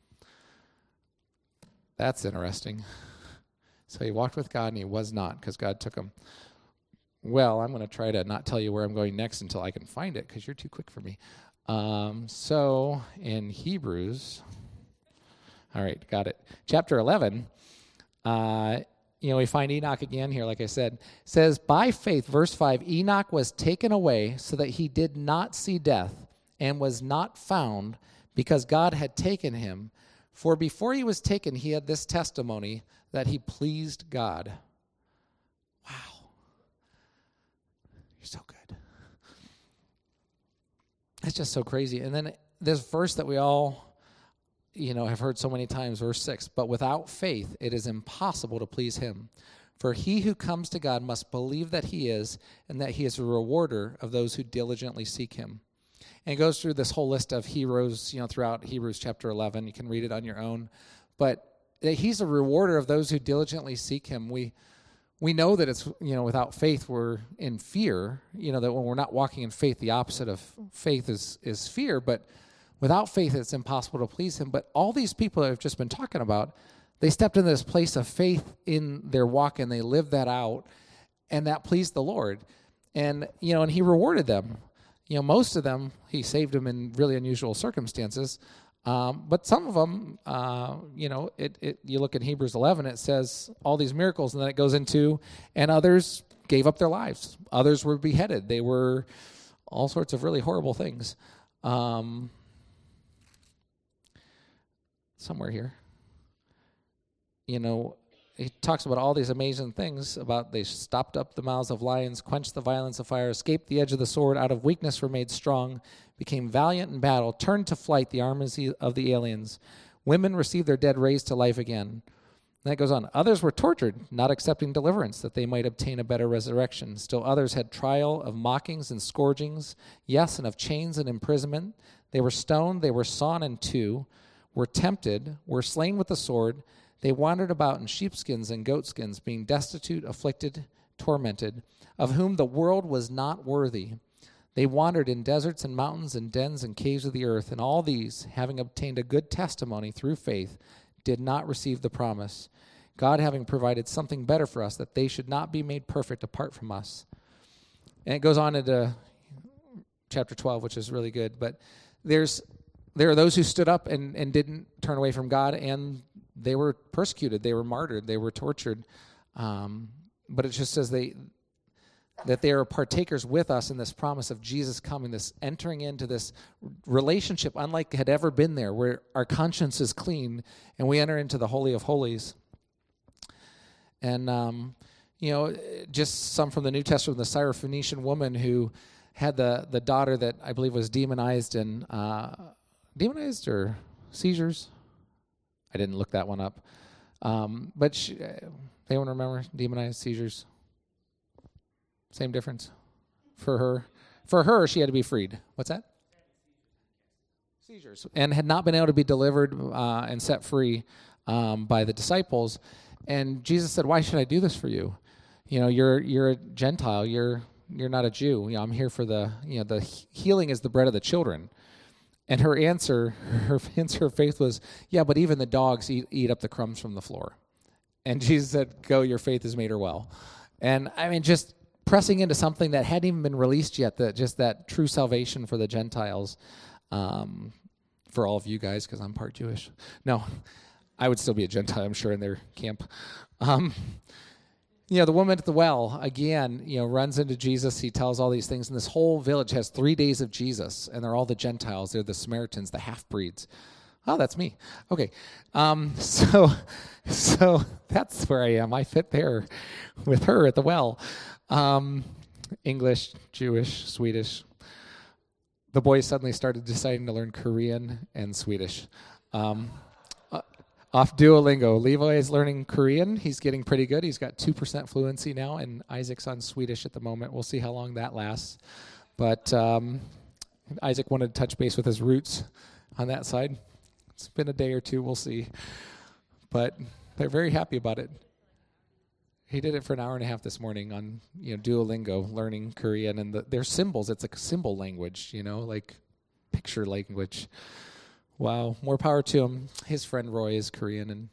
Speaker 1: That's interesting. So he walked with God, and he was not, because God took him. Well, I'm going to try to not tell you where I'm going next until I can find it, because you're too quick for me. So in Hebrews, all right, got it. Chapter 11, we find Enoch again here, like I said. It says, by faith, verse 5, Enoch was taken away so that he did not see death and was not found, because God had taken him. For before he was taken, he had this testimony that he pleased God. Wow. You're so good. It's just so crazy. And then this verse that we all, have heard so many times, verse 6, but without faith it is impossible to please him. For he who comes to God must believe that he is, and that he is a rewarder of those who diligently seek him. And it goes through this whole list of heroes, throughout Hebrews chapter 11. You can read it on your own. But he's a rewarder of those who diligently seek him. We know that it's, without faith we're in fear, that when we're not walking in faith, the opposite of faith is fear. But without faith, it's impossible to please him. But all these people that I've just been talking about, they stepped into this place of faith in their walk, and they lived that out, and that pleased the Lord. And, and he rewarded them. Most of them, he saved them in really unusual circumstances. But some of them, you look at Hebrews 11, it says all these miracles, and then it goes into, and others gave up their lives. Others were beheaded. They were all sorts of really horrible things. Somewhere here, he talks about all these amazing things about they stopped up the mouths of lions, quenched the violence of fire, escaped the edge of the sword, out of weakness were made strong, became valiant in battle, turned to flight the armies of the aliens. Women received their dead raised to life again. And that goes on. Others were tortured, not accepting deliverance, that they might obtain a better resurrection. Still others had trial of mockings and scourgings, yes, and of chains and imprisonment. They were stoned, they were sawn in two, were tempted, were slain with the sword. They wandered about in sheepskins and goatskins, being destitute, afflicted, tormented, of whom the world was not worthy. They wandered in deserts and mountains and dens and caves of the earth, and all these, having obtained a good testimony through faith, did not receive the promise, God having provided something better for us, that they should not be made perfect apart from us. And it goes on into chapter 12, which is really good. But there are those who stood up and didn't turn away from God, and they were persecuted, they were martyred, they were tortured. But it just says that they are partakers with us in this promise of Jesus coming, this entering into this relationship unlike had ever been there, where our conscience is clean and we enter into the Holy of Holies. And, just some from the New Testament, the Syrophoenician woman who had the daughter that I believe was demonized or seizures. I didn't look that one up. But anyone remember demonized seizures? Same difference for her. For her, she had to be freed. What's that? Seizures. And had not been able to be delivered and set free by the disciples. And Jesus said, "Why should I do this for you? You know, you're a Gentile. You're not a Jew. You know, I'm here for the healing is the bread of the children." And her answer of faith was, "Yeah, but even the dogs eat up the crumbs from the floor." And Jesus said, "Go, your faith has made her well." And I mean, just pressing into something that hadn't even been released yet, that true salvation for the Gentiles, for all of you guys, because I'm part Jewish. No, I would still be a Gentile, I'm sure, in their camp. The woman at the well, again, runs into Jesus. He tells all these things, and this whole village has 3 days of Jesus, and they're all the Gentiles. They're the Samaritans, the half-breeds. Oh, that's me. Okay. So that's where I am. I fit there with her at the well. English, Jewish, Swedish. The boys suddenly started deciding to learn Korean and Swedish. Off Duolingo. Levi is learning Korean. He's getting pretty good. He's got 2% fluency now, and Isaac's on Swedish at the moment. We'll see how long that lasts. But Isaac wanted to touch base with his roots on that side. It's been a day or two. We'll see. But they're very happy about it. He did it for an hour and a half this morning on Duolingo, learning Korean, and their symbols. It's a symbol language, like picture language. Wow, more power to him. His friend Roy is Korean, and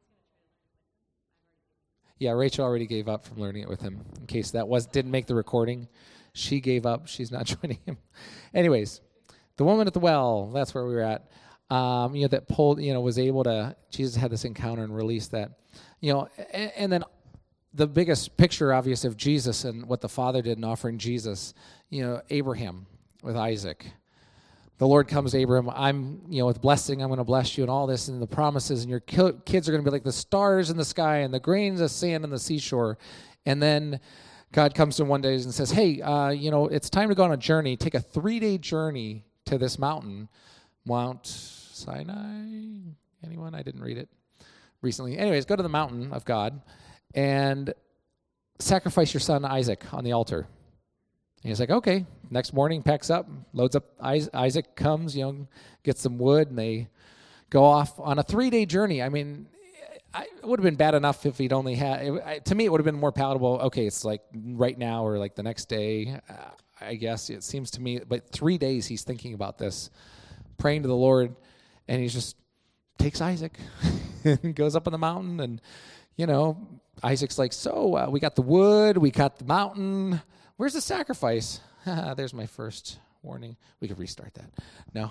Speaker 1: yeah, Rachel already gave up from learning it with him. In case that didn't make the recording, she gave up. She's not joining him. Anyways, the woman at the well. That's where we were at. That pulled. Was able to. Jesus had this encounter and released that. And then the biggest picture, obvious, of Jesus and what the Father did in offering Jesus. Abraham with Isaac. The Lord comes to Abraham, I'm, with blessing, I'm going to bless you and all this and the promises, and your kids are going to be like the stars in the sky and the grains of sand on the seashore. And then God comes to him one day and says, hey, it's time to go on a journey. Take a 3-day journey to this mountain, Mount Sinai. Anyone? I didn't read it recently. Anyways, go to the mountain of God and sacrifice your son Isaac on the altar. And he's like, okay. Next morning, packs up, loads up. Isaac comes, gets some wood, and they go off on a 3-day journey. I mean, it would have been bad enough if he'd only had. To me, it would have been more palatable. Okay, it's like right now or like the next day. I guess it seems to me. But 3 days, he's thinking about this, praying to the Lord, and he just takes Isaac and goes up on the mountain. And Isaac's like, so we got the wood, we got the mountain. Where's the sacrifice? There's my first warning. We could restart that. No.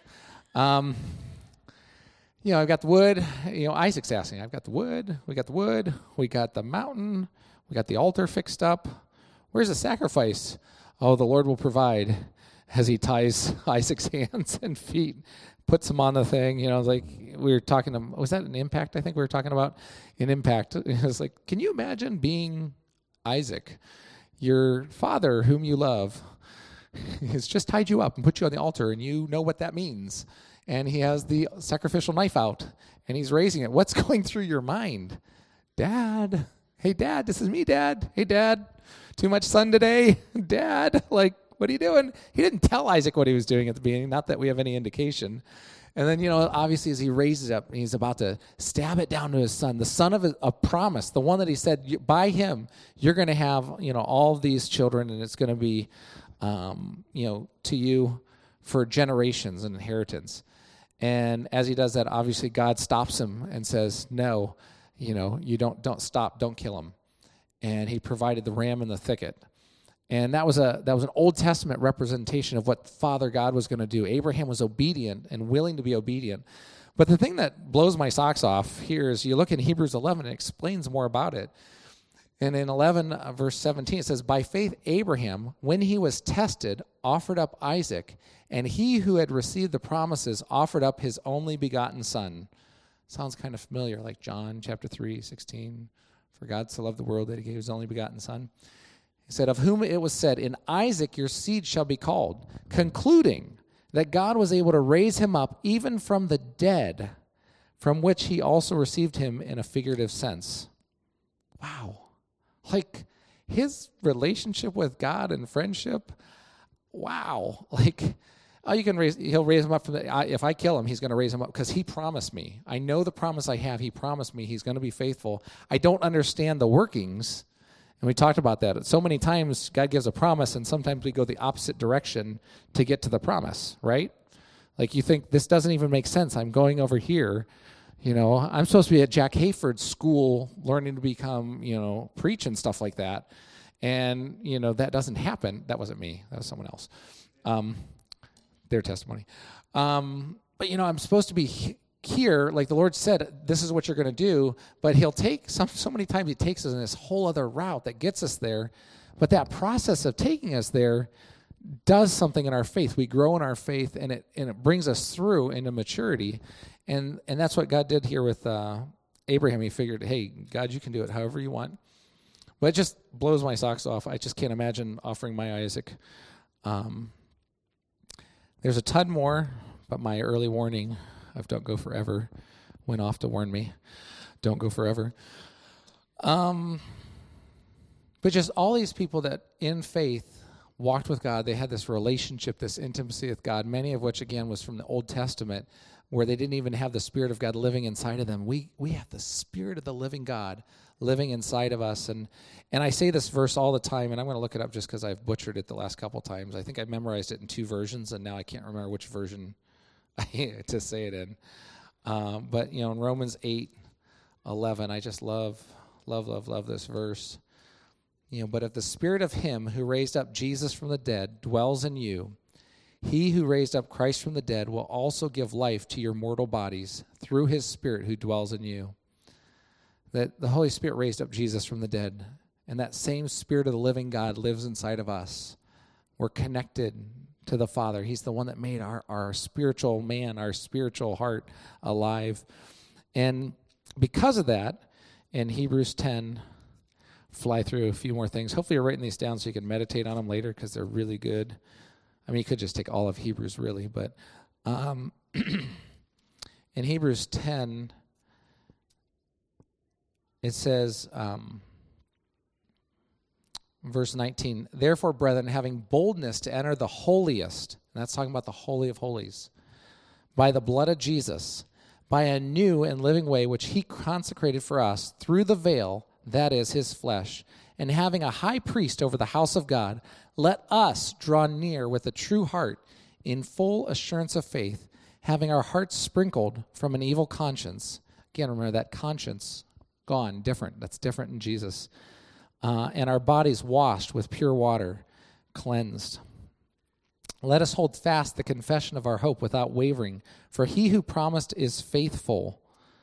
Speaker 1: I've got the wood. Isaac's asking, I've got the wood. We got the wood. We got the mountain. We got the altar fixed up. Where's the sacrifice? Oh, the Lord will provide, as he ties Isaac's hands and feet, puts him on the thing. Like we were talking to, was that an Impact? I think we were talking about an Impact. It was like, can you imagine being Isaac? Your father, whom you love, has just tied you up and put you on the altar, and you know what that means. And he has the sacrificial knife out, and he's raising it. What's going through your mind? Dad. Hey, Dad, this is me, Dad. Hey, Dad, too much sun today? Dad, what are you doing? He didn't tell Isaac what he was doing at the beginning, not that we have any indication. And then, obviously as he raises it up, he's about to stab it down to his son, the son of a promise, the one that he said, by him, you're going to have, all of these children, and it's going to be, to you for generations and inheritance. And as he does that, obviously God stops him and says, no, you don't stop, don't kill him. And he provided the ram in the thicket. And that was an Old Testament representation of what Father God was going to do. Abraham was obedient and willing to be obedient. But the thing that blows my socks off here is you look in Hebrews 11, it explains more about it. And in 11, verse 17, it says, by faith Abraham, when he was tested, offered up Isaac, and he who had received the promises offered up his only begotten son. Sounds kind of familiar, like John chapter 3, 16. For God so loved the world that he gave his only begotten son. He said, of whom it was said, in Isaac your seed shall be called, concluding that God was able to raise him up even from the dead, from which he also received him in a figurative sense. Wow. Like, his relationship with God and friendship, wow. Like, oh, he'll raise him up from the, if I kill him, he's going to raise him up because he promised me. I know the promise I have. He promised me he's going to be faithful. I don't understand the workings, and we talked about that. So many times God gives a promise, and sometimes we go the opposite direction to get to the promise, right? Like, you think, this doesn't even make sense. I'm going over here. You know, I'm supposed to be at Jack Hayford's school learning to become, preach and stuff like that. And, that doesn't happen. That wasn't me. That was someone else. Their testimony. But, I'm supposed to be here, like the Lord said, this is what you're going to do. But he'll take, so many times he takes us in this whole other route that gets us there. But that process of taking us there does something in our faith. We grow in our faith, and it brings us through into maturity. And that's what God did here with Abraham. He figured, hey, God, you can do it however you want. But it just blows my socks off. I just can't imagine offering my Isaac. There's a ton more, but my early warning of don't go forever went off to warn me. Don't go forever. But just all these people that in faith walked with God, they had this relationship, this intimacy with God, many of which, again, was from the Old Testament, where they didn't even have the Spirit of God living inside of them. We have the Spirit of the living God living inside of us. And I say this verse all the time, and I'm going to look it up just because I've butchered it the last couple times. I think I memorized it in 2 versions, and now I can't remember which version to say it in. But, in Romans 8:11, I just love this verse. But if the Spirit of him who raised up Jesus from the dead dwells in you, he who raised up Christ from the dead will also give life to your mortal bodies through his Spirit who dwells in you. That the Holy Spirit raised up Jesus from the dead, and that same Spirit of the living God lives inside of us. We're connected to the Father. He's the one that made our spiritual man, our spiritual heart alive. And because of that, in Hebrews 10, fly through a few more things. Hopefully you're writing these down so you can meditate on them later because they're really good. I mean, you could just take all of Hebrews, really, but in Hebrews 10, it says, verse 19, therefore, brethren, having boldness to enter the holiest, and that's talking about the Holy of Holies, by the blood of Jesus, by a new and living way which he consecrated for us through the veil, that is his flesh, and having a high priest over the house of God, let us draw near with a true heart in full assurance of faith, having our hearts sprinkled from an evil conscience. Again, remember that conscience, gone, different. That's different in Jesus. And our bodies washed with pure water, cleansed. Let us hold fast the confession of our hope without wavering, for he who promised is faithful.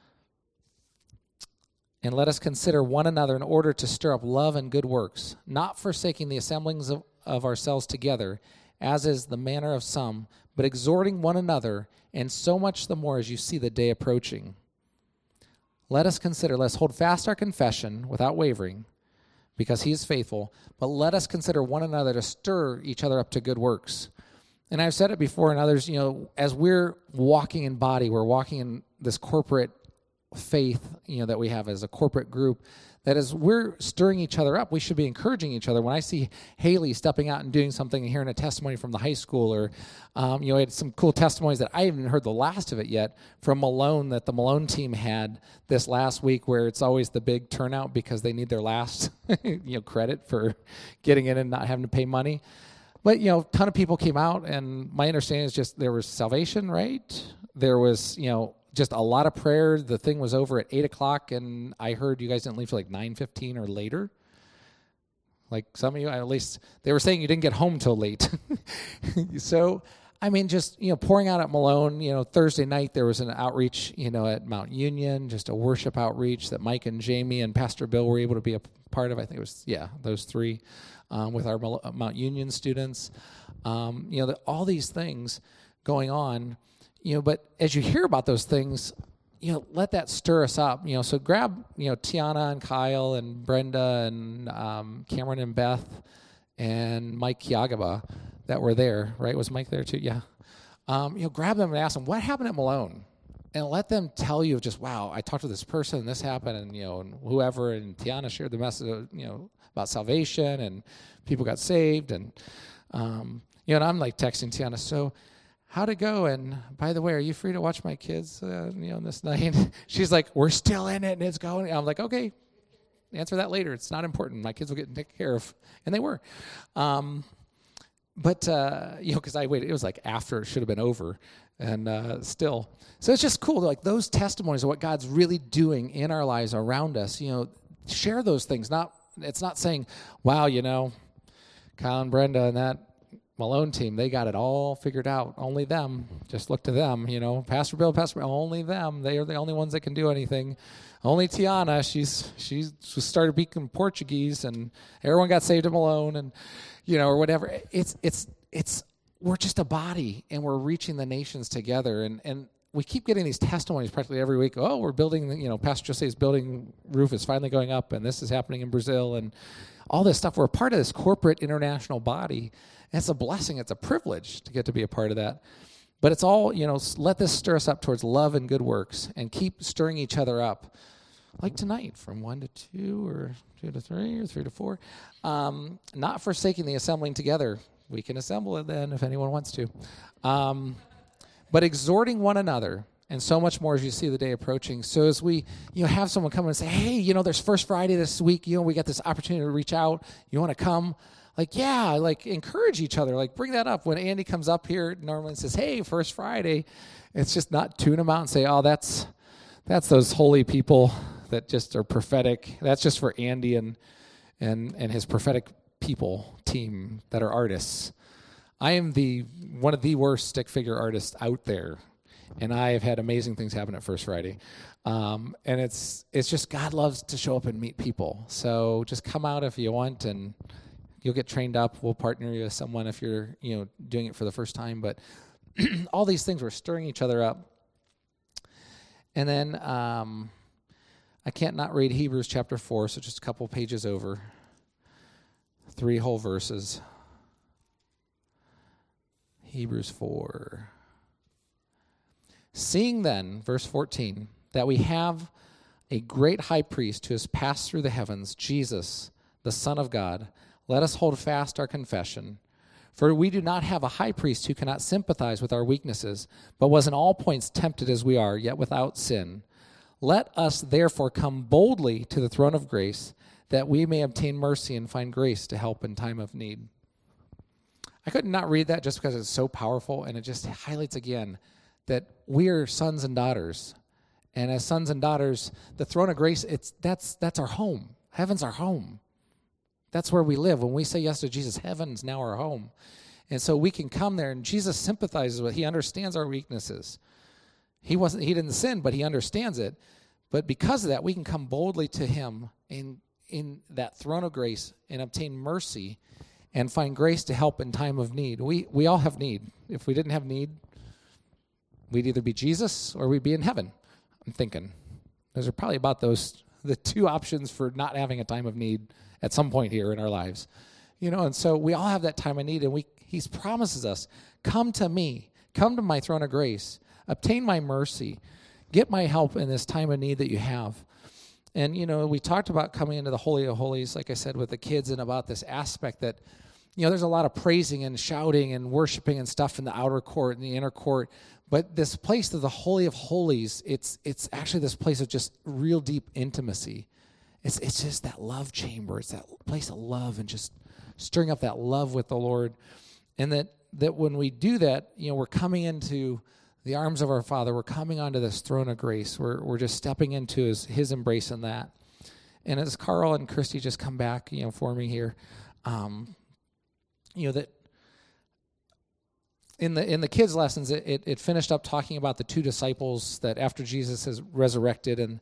Speaker 1: And let us consider one another in order to stir up love and good works, not forsaking the assemblings of ourselves together, as is the manner of some, but exhorting one another, and so much the more as you see the day approaching. Let us hold fast our confession without wavering, because he is faithful, but let us consider one another to stir each other up to good works. And I've said it before, and others, as we're walking in body, we're walking in this corporate faith, that we have as a corporate group, that as we're stirring each other up, we should be encouraging each other. When I see Haley stepping out and doing something and hearing a testimony from the high school, or, we had some cool testimonies that I haven't heard the last of it yet from Malone, that the Malone team had this last week, where it's always the big turnout because they need their last, credit for getting in and not having to pay money. But, a ton of people came out, and my understanding is just there was salvation, right? There was, just a lot of prayer. The thing was over at 8 o'clock, and I heard you guys didn't leave till like 9:15 or later. Like some of you, at least, they were saying you didn't get home till late. So, I mean, just, pouring out at Malone. Thursday night there was an outreach, at Mount Union, just a worship outreach that Mike and Jamie and Pastor Bill were able to be a part of. I think it was, those three, with our Mount Union students. All these things going on. But as you hear about those things, let that stir us up. So grab, Tiana and Kyle and Brenda and Cameron and Beth and Mike Kiagaba that were there, right? Was Mike there too? Yeah. Grab them and ask them, what happened at Malone? And let them tell you just, wow, I talked to this person and this happened and whoever, and Tiana shared the message, about salvation and people got saved. And, and I'm like texting Tiana, so how'd it go? And by the way, are you free to watch my kids, this night? She's like, we're still in it and it's going. I'm like, okay, answer that later. It's not important. My kids will get taken care of. And they were. Because I waited, it was like after it should have been over, and still. So it's just cool, like those testimonies of what God's really doing in our lives around us. Share those things. It's not saying, wow, Kyle and Brenda and that Malone team, they got it all figured out. Only them. Just look to them. Pastor Bill, only them. They are the only ones that can do anything. Only Tiana, she started speaking Portuguese, and everyone got saved at Malone, and or whatever. It's we're just a body, and we're reaching the nations together, and we keep getting these testimonies practically every week. Oh, we're building, Pastor Jose's building roof is finally going up, and this is happening in Brazil, and all this stuff. We're a part of this corporate international body, and it's a blessing. It's a privilege to get to be a part of that. But it's all, let this stir us up towards love and good works, and keep stirring each other up. Like tonight, from 1 to 2, or 2 to 3, or 3 to 4. Not forsaking the assembling together. We can assemble it then if anyone wants to. But exhorting one another, and so much more as you see the day approaching. So as we have someone come and say, hey, there's First Friday this week. We got this opportunity to reach out. You want to come? Encourage each other. Bring that up. When Andy comes up here normally and says, hey, First Friday, it's just not tune them out and say, oh, that's those holy people that just are prophetic. That's just for Andy and his prophetic people team that are artists. I am one of the worst stick figure artists out there, and I have had amazing things happen at First Friday. And it's just God loves to show up and meet people. So just come out if you want, and you'll get trained up. We'll partner you with someone if you're doing it for the first time. But all these things, we're stirring each other up. And then I can't not read Hebrews chapter 4, so just a couple pages over. 3 whole verses. Hebrews 4. Seeing then, verse 14, that we have a great high priest who has passed through the heavens, Jesus, the Son of God, let us hold fast our confession. For we do not have a high priest who cannot sympathize with our weaknesses, but was in all points tempted as we are, yet without sin. Let us therefore come boldly to the throne of grace, that we may obtain mercy and find grace to help in time of need. I could not read that just because it's so powerful, and it just highlights again that we are sons and daughters. And as sons and daughters, the throne of grace, that's our home. Heaven's our home. That's where we live. When we say yes to Jesus, heaven's now our home. And so we can come there, and Jesus sympathizes with, he understands our weaknesses. He didn't sin, but he understands it. But because of that, we can come boldly to him in that throne of grace and obtain mercy and find grace to help in time of need. We all have need. If we didn't have need, we'd either be Jesus or we'd be in heaven, I'm thinking. Those are probably about the two options for not having a time of need at some point here in our lives. And so we all have that time of need, and he promises us, come to me, come to my throne of grace, obtain my mercy, get my help in this time of need that you have. And, we talked about coming into the Holy of Holies, like I said, with the kids, and about this aspect that, there's a lot of praising and shouting and worshiping and stuff in the outer court and the inner court. But this place of the Holy of Holies, it's actually this place of just real deep intimacy. It's just that love chamber. It's that place of love and just stirring up that love with the Lord. And that when we do that, we're coming into the arms of our Father. We're coming onto this throne of grace. We're just stepping into his embrace in that. And as Carl and Christy just come back, for me here, that in the kids' lessons, it finished up talking about the 2 disciples that after Jesus has resurrected, and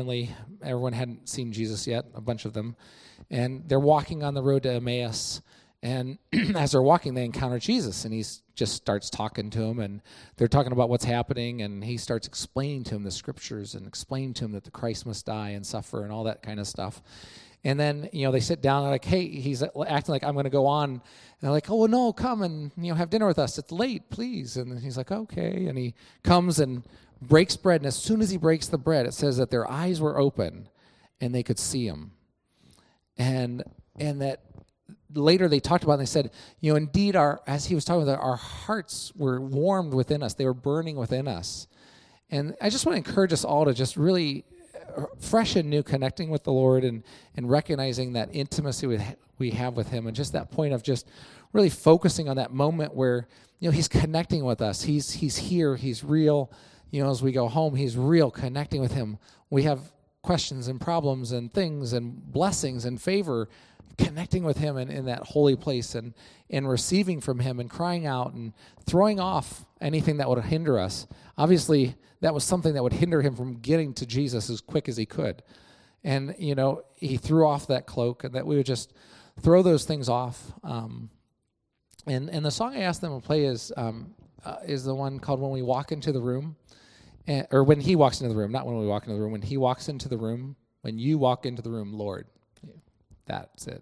Speaker 1: everyone hadn't seen Jesus yet, a bunch of them, and they're walking on the road to Emmaus, And as they're walking, they encounter Jesus, and he just starts talking to them, and they're talking about what's happening, and he starts explaining to them the scriptures and explaining to them that the Christ must die and suffer and all that kind of stuff. And then, they sit down, and they're like, hey, he's acting like I'm going to go on. And they're like, oh, well, no, come and, have dinner with us. It's late, please. And he's like, okay. And he comes and breaks bread, and as soon as he breaks the bread, it says that their eyes were open, and they could see him. And that later they talked about it, and they said, indeed, as he was talking about, our hearts were warmed within us. They were burning within us. And I just want to encourage us all to just really fresh and new connecting with the Lord and recognizing that intimacy we have with him, and just that point of just really focusing on that moment where, he's connecting with us. He's here. He's real. As we go home, he's real, connecting with him. We have questions and problems and things and blessings and favor, connecting with him in that holy place and receiving from him and crying out and throwing off anything that would hinder us. Obviously, that was something that would hinder him from getting to Jesus as quick as he could. And, he threw off that cloak, and that we would just throw those things off. And the song I asked them to play is the one called When We Walk Into the Room. Or when he walks into the room, not when we walk into the room. When he walks into the room, when you walk into the room, Lord. That's it.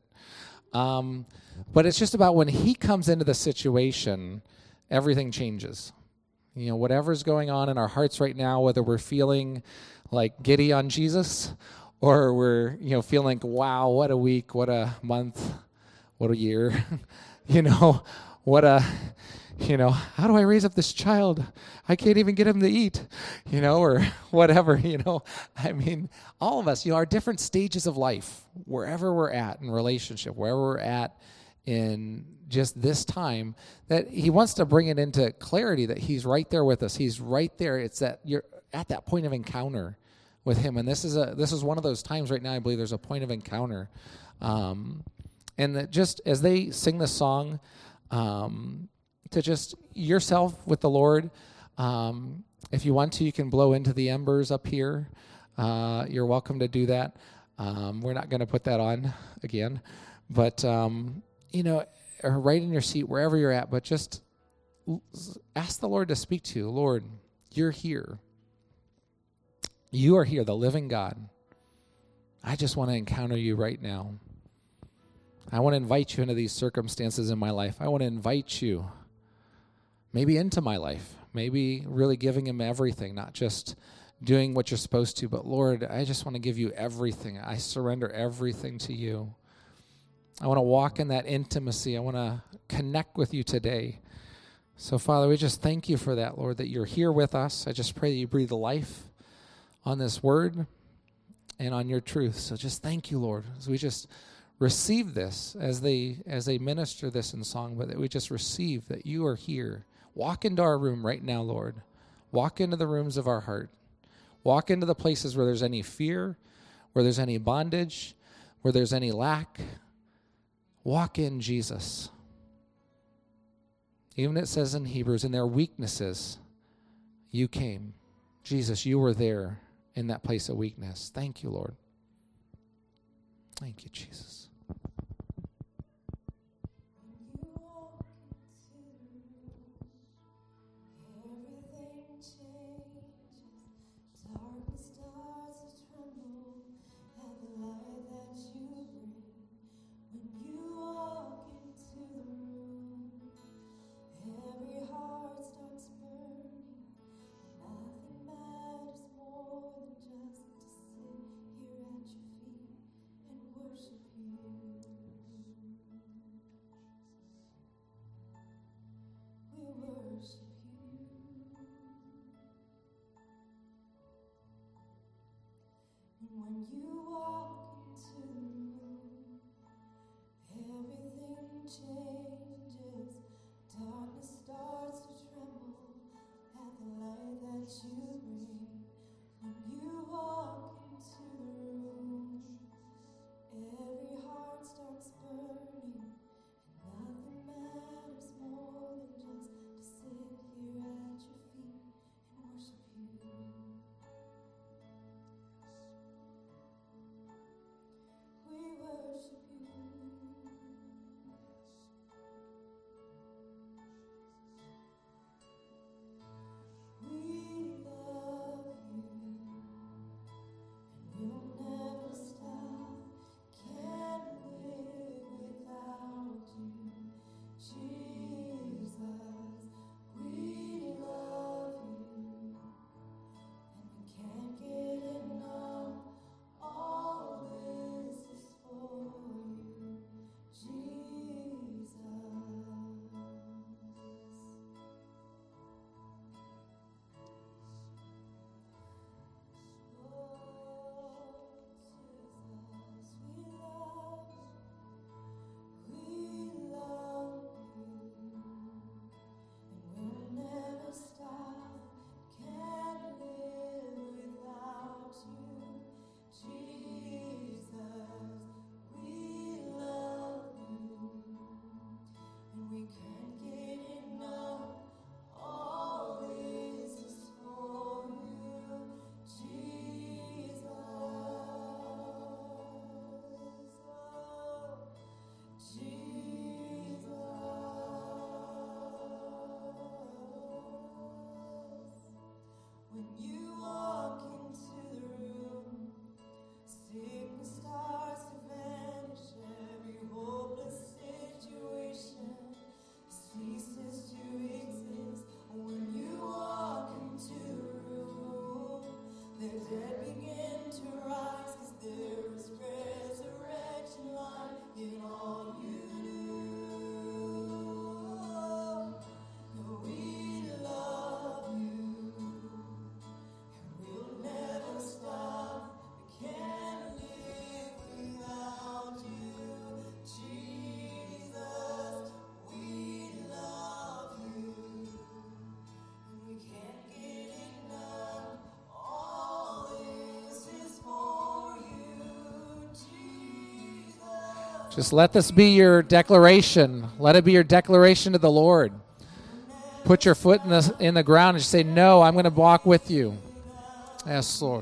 Speaker 1: But it's just about when he comes into the situation, everything changes. Whatever's going on in our hearts right now, whether we're feeling like giddy on Jesus, or we're, feeling like, wow, what a week, what a month, what a year, what a... how do I raise up this child? I can't even get him to eat, or whatever, I mean, all of us, our different stages of life, wherever we're at in relationship, wherever we're at in just this time, that he wants to bring it into clarity that he's right there with us. He's right there. It's that you're at that point of encounter with him. And this is one of those times right now, I believe there's a point of encounter. And that just as they sing this song, to just yourself with the Lord. If you want to, you can blow into the embers up here. You're welcome to do that. We're not going to put that on again. But, or right in your seat, wherever you're at, but just ask the Lord to speak to you. Lord, you're here. You are here, the living God. I just want to encounter you right now. I want to invite you into these circumstances in my life. I want to invite you maybe into my life, maybe really giving him everything, not just doing what you're supposed to, but Lord, I just want to give you everything. I surrender everything to you. I want to walk in that intimacy. I want to connect with you today. So, Father, we just thank you for that, Lord, that you're here with us. I just pray that you breathe life on this word and on your truth. So just thank you, Lord, as we just receive this, as they minister this in song, but that we just receive that you are here. Walk into our room right now, Lord. Walk into the rooms of our heart. Walk into the places where there's any fear, where there's any bondage, where there's any lack. Walk in, Jesus. Even it says in Hebrews, in their weaknesses, you came. Jesus, you were there in that place of weakness. Thank you, Lord. Thank you, Jesus.
Speaker 7: When you walk into the room, everything changes. Darkness starts to tremble at the light that you bring. When you walk into the room, every heart starts burning. Nothing matters more than just to sit here at your feet and worship you. We worship you.
Speaker 1: Just let this be your declaration. Let it be your declaration to the Lord. Put your foot in the ground and just say, no, I'm going to walk with you. Yes, Lord.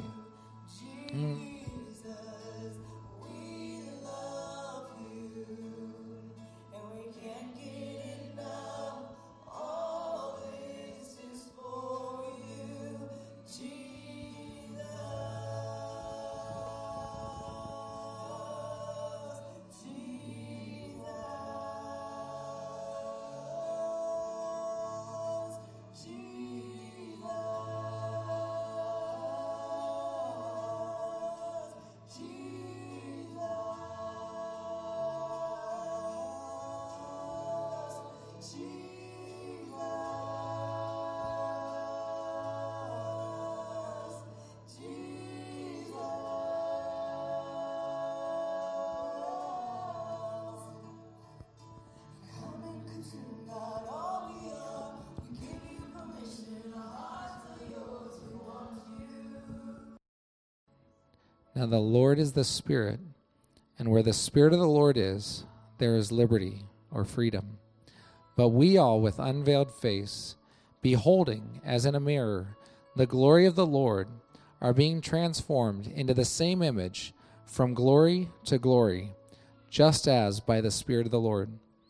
Speaker 1: Now the Lord is the Spirit, and where the Spirit of the Lord is, there is liberty or freedom. But we all, with unveiled face, beholding as in a mirror the glory of the Lord, are being transformed into the same image from glory to glory, just as by the Spirit of the Lord.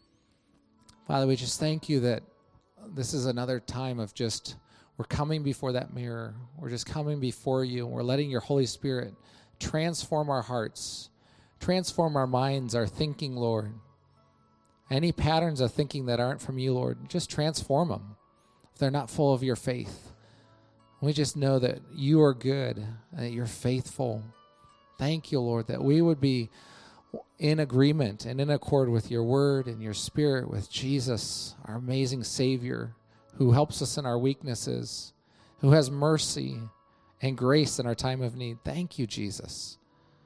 Speaker 1: Father, we just thank you that this is another time of just, we're coming before that mirror. We're just coming before you, and we're letting your Holy Spirit transform our hearts, transform our minds, our thinking, Lord. Any patterns of thinking that aren't from you, Lord, just transform them if they're not full of your faith. We just know that you are good and that you're faithful. Thank you, Lord, that we would be in agreement and in accord with your word and your spirit, with Jesus, our amazing Savior, who helps us in our weaknesses, who has mercy and grace in our time of need. Thank you, Jesus.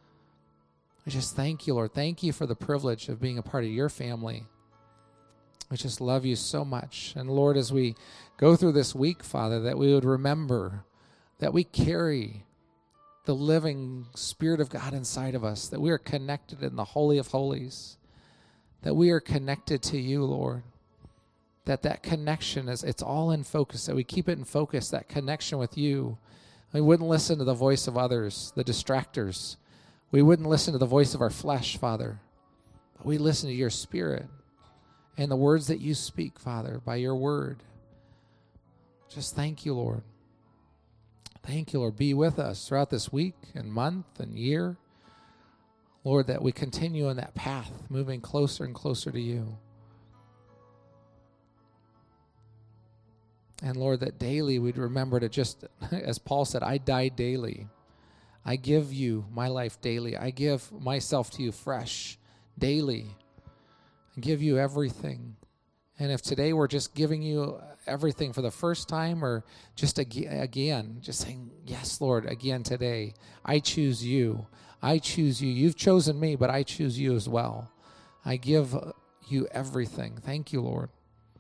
Speaker 1: We just thank you, Lord. Thank you for the privilege of being a part of your family. We just love you so much. And Lord, as we go through this week, Father, that we would remember that we carry the living Spirit of God inside of us, that we are connected in the Holy of Holies, that we are connected to you, Lord, that connection it's all in focus, that we keep it in focus, that connection with you. We wouldn't listen to the voice of others, the distractors. We wouldn't listen to the voice of our flesh, Father, but we listen to your Spirit and the words that you speak, Father, by your word. Just thank you, Lord. Thank you, Lord. Be with us throughout this week and month and year. Lord, that we continue in that path, moving closer and closer to you. And Lord, that daily we'd remember to just, as Paul said, I die daily. I give you my life daily. I give myself to you fresh daily. I give you everything. And if today we're just giving you everything for the first time, or just again, just saying, yes, Lord, again today, I choose you. I choose you. You've chosen me, but I choose you as well. I give you everything. Thank you, Lord.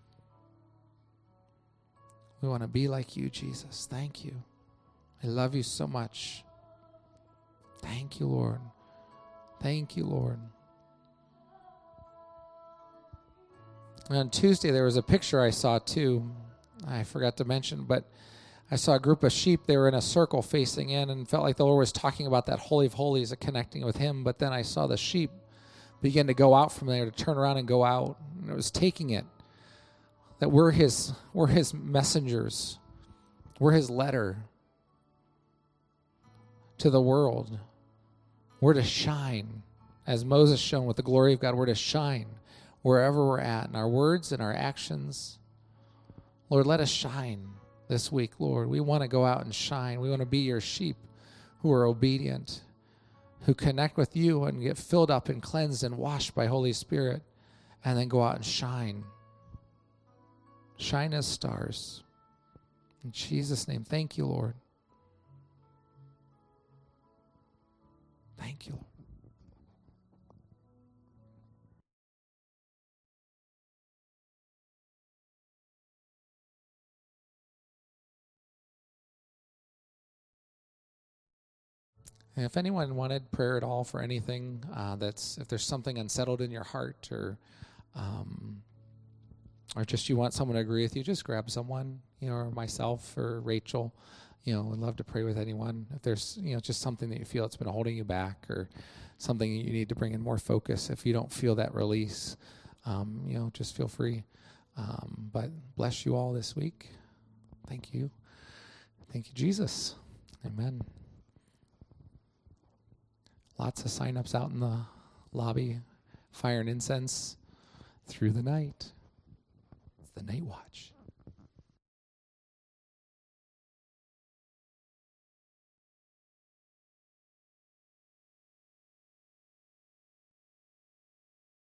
Speaker 1: We want to be like you, Jesus. Thank you. I love you so much. Thank you, Lord. Thank you, Lord. On Tuesday, there was a picture I saw too. I forgot to mention, but I saw a group of sheep. They were in a circle facing in, and felt like the Lord was talking about that Holy of Holies and connecting with him. But then I saw the sheep begin to go out from there, to turn around and go out. And it was taking it. That we're his messengers. We're his letter to the world. We're to shine. As Moses shone with the glory of God, we're to shine wherever we're at, in our words and our actions. Lord, let us shine this week, Lord. We want to go out and shine. We want to be your sheep who are obedient, who connect with you and get filled up and cleansed and washed by Holy Spirit, and then go out and shine. Shine as stars. In Jesus' name, thank you, Lord. Thank you, Lord. And if anyone wanted prayer at all for anything, if there's something unsettled in your heart, or just you want someone to agree with you, just grab someone, or myself or Rachel. Would love to pray with anyone. If there's, just something that you feel it's been holding you back, or something you need to bring in more focus, if you don't feel that release, just feel free. But bless you all this week. Thank you. Thank you, Jesus. Amen. Lots of sign-ups out in the lobby, fire and incense through the night. It's the night watch.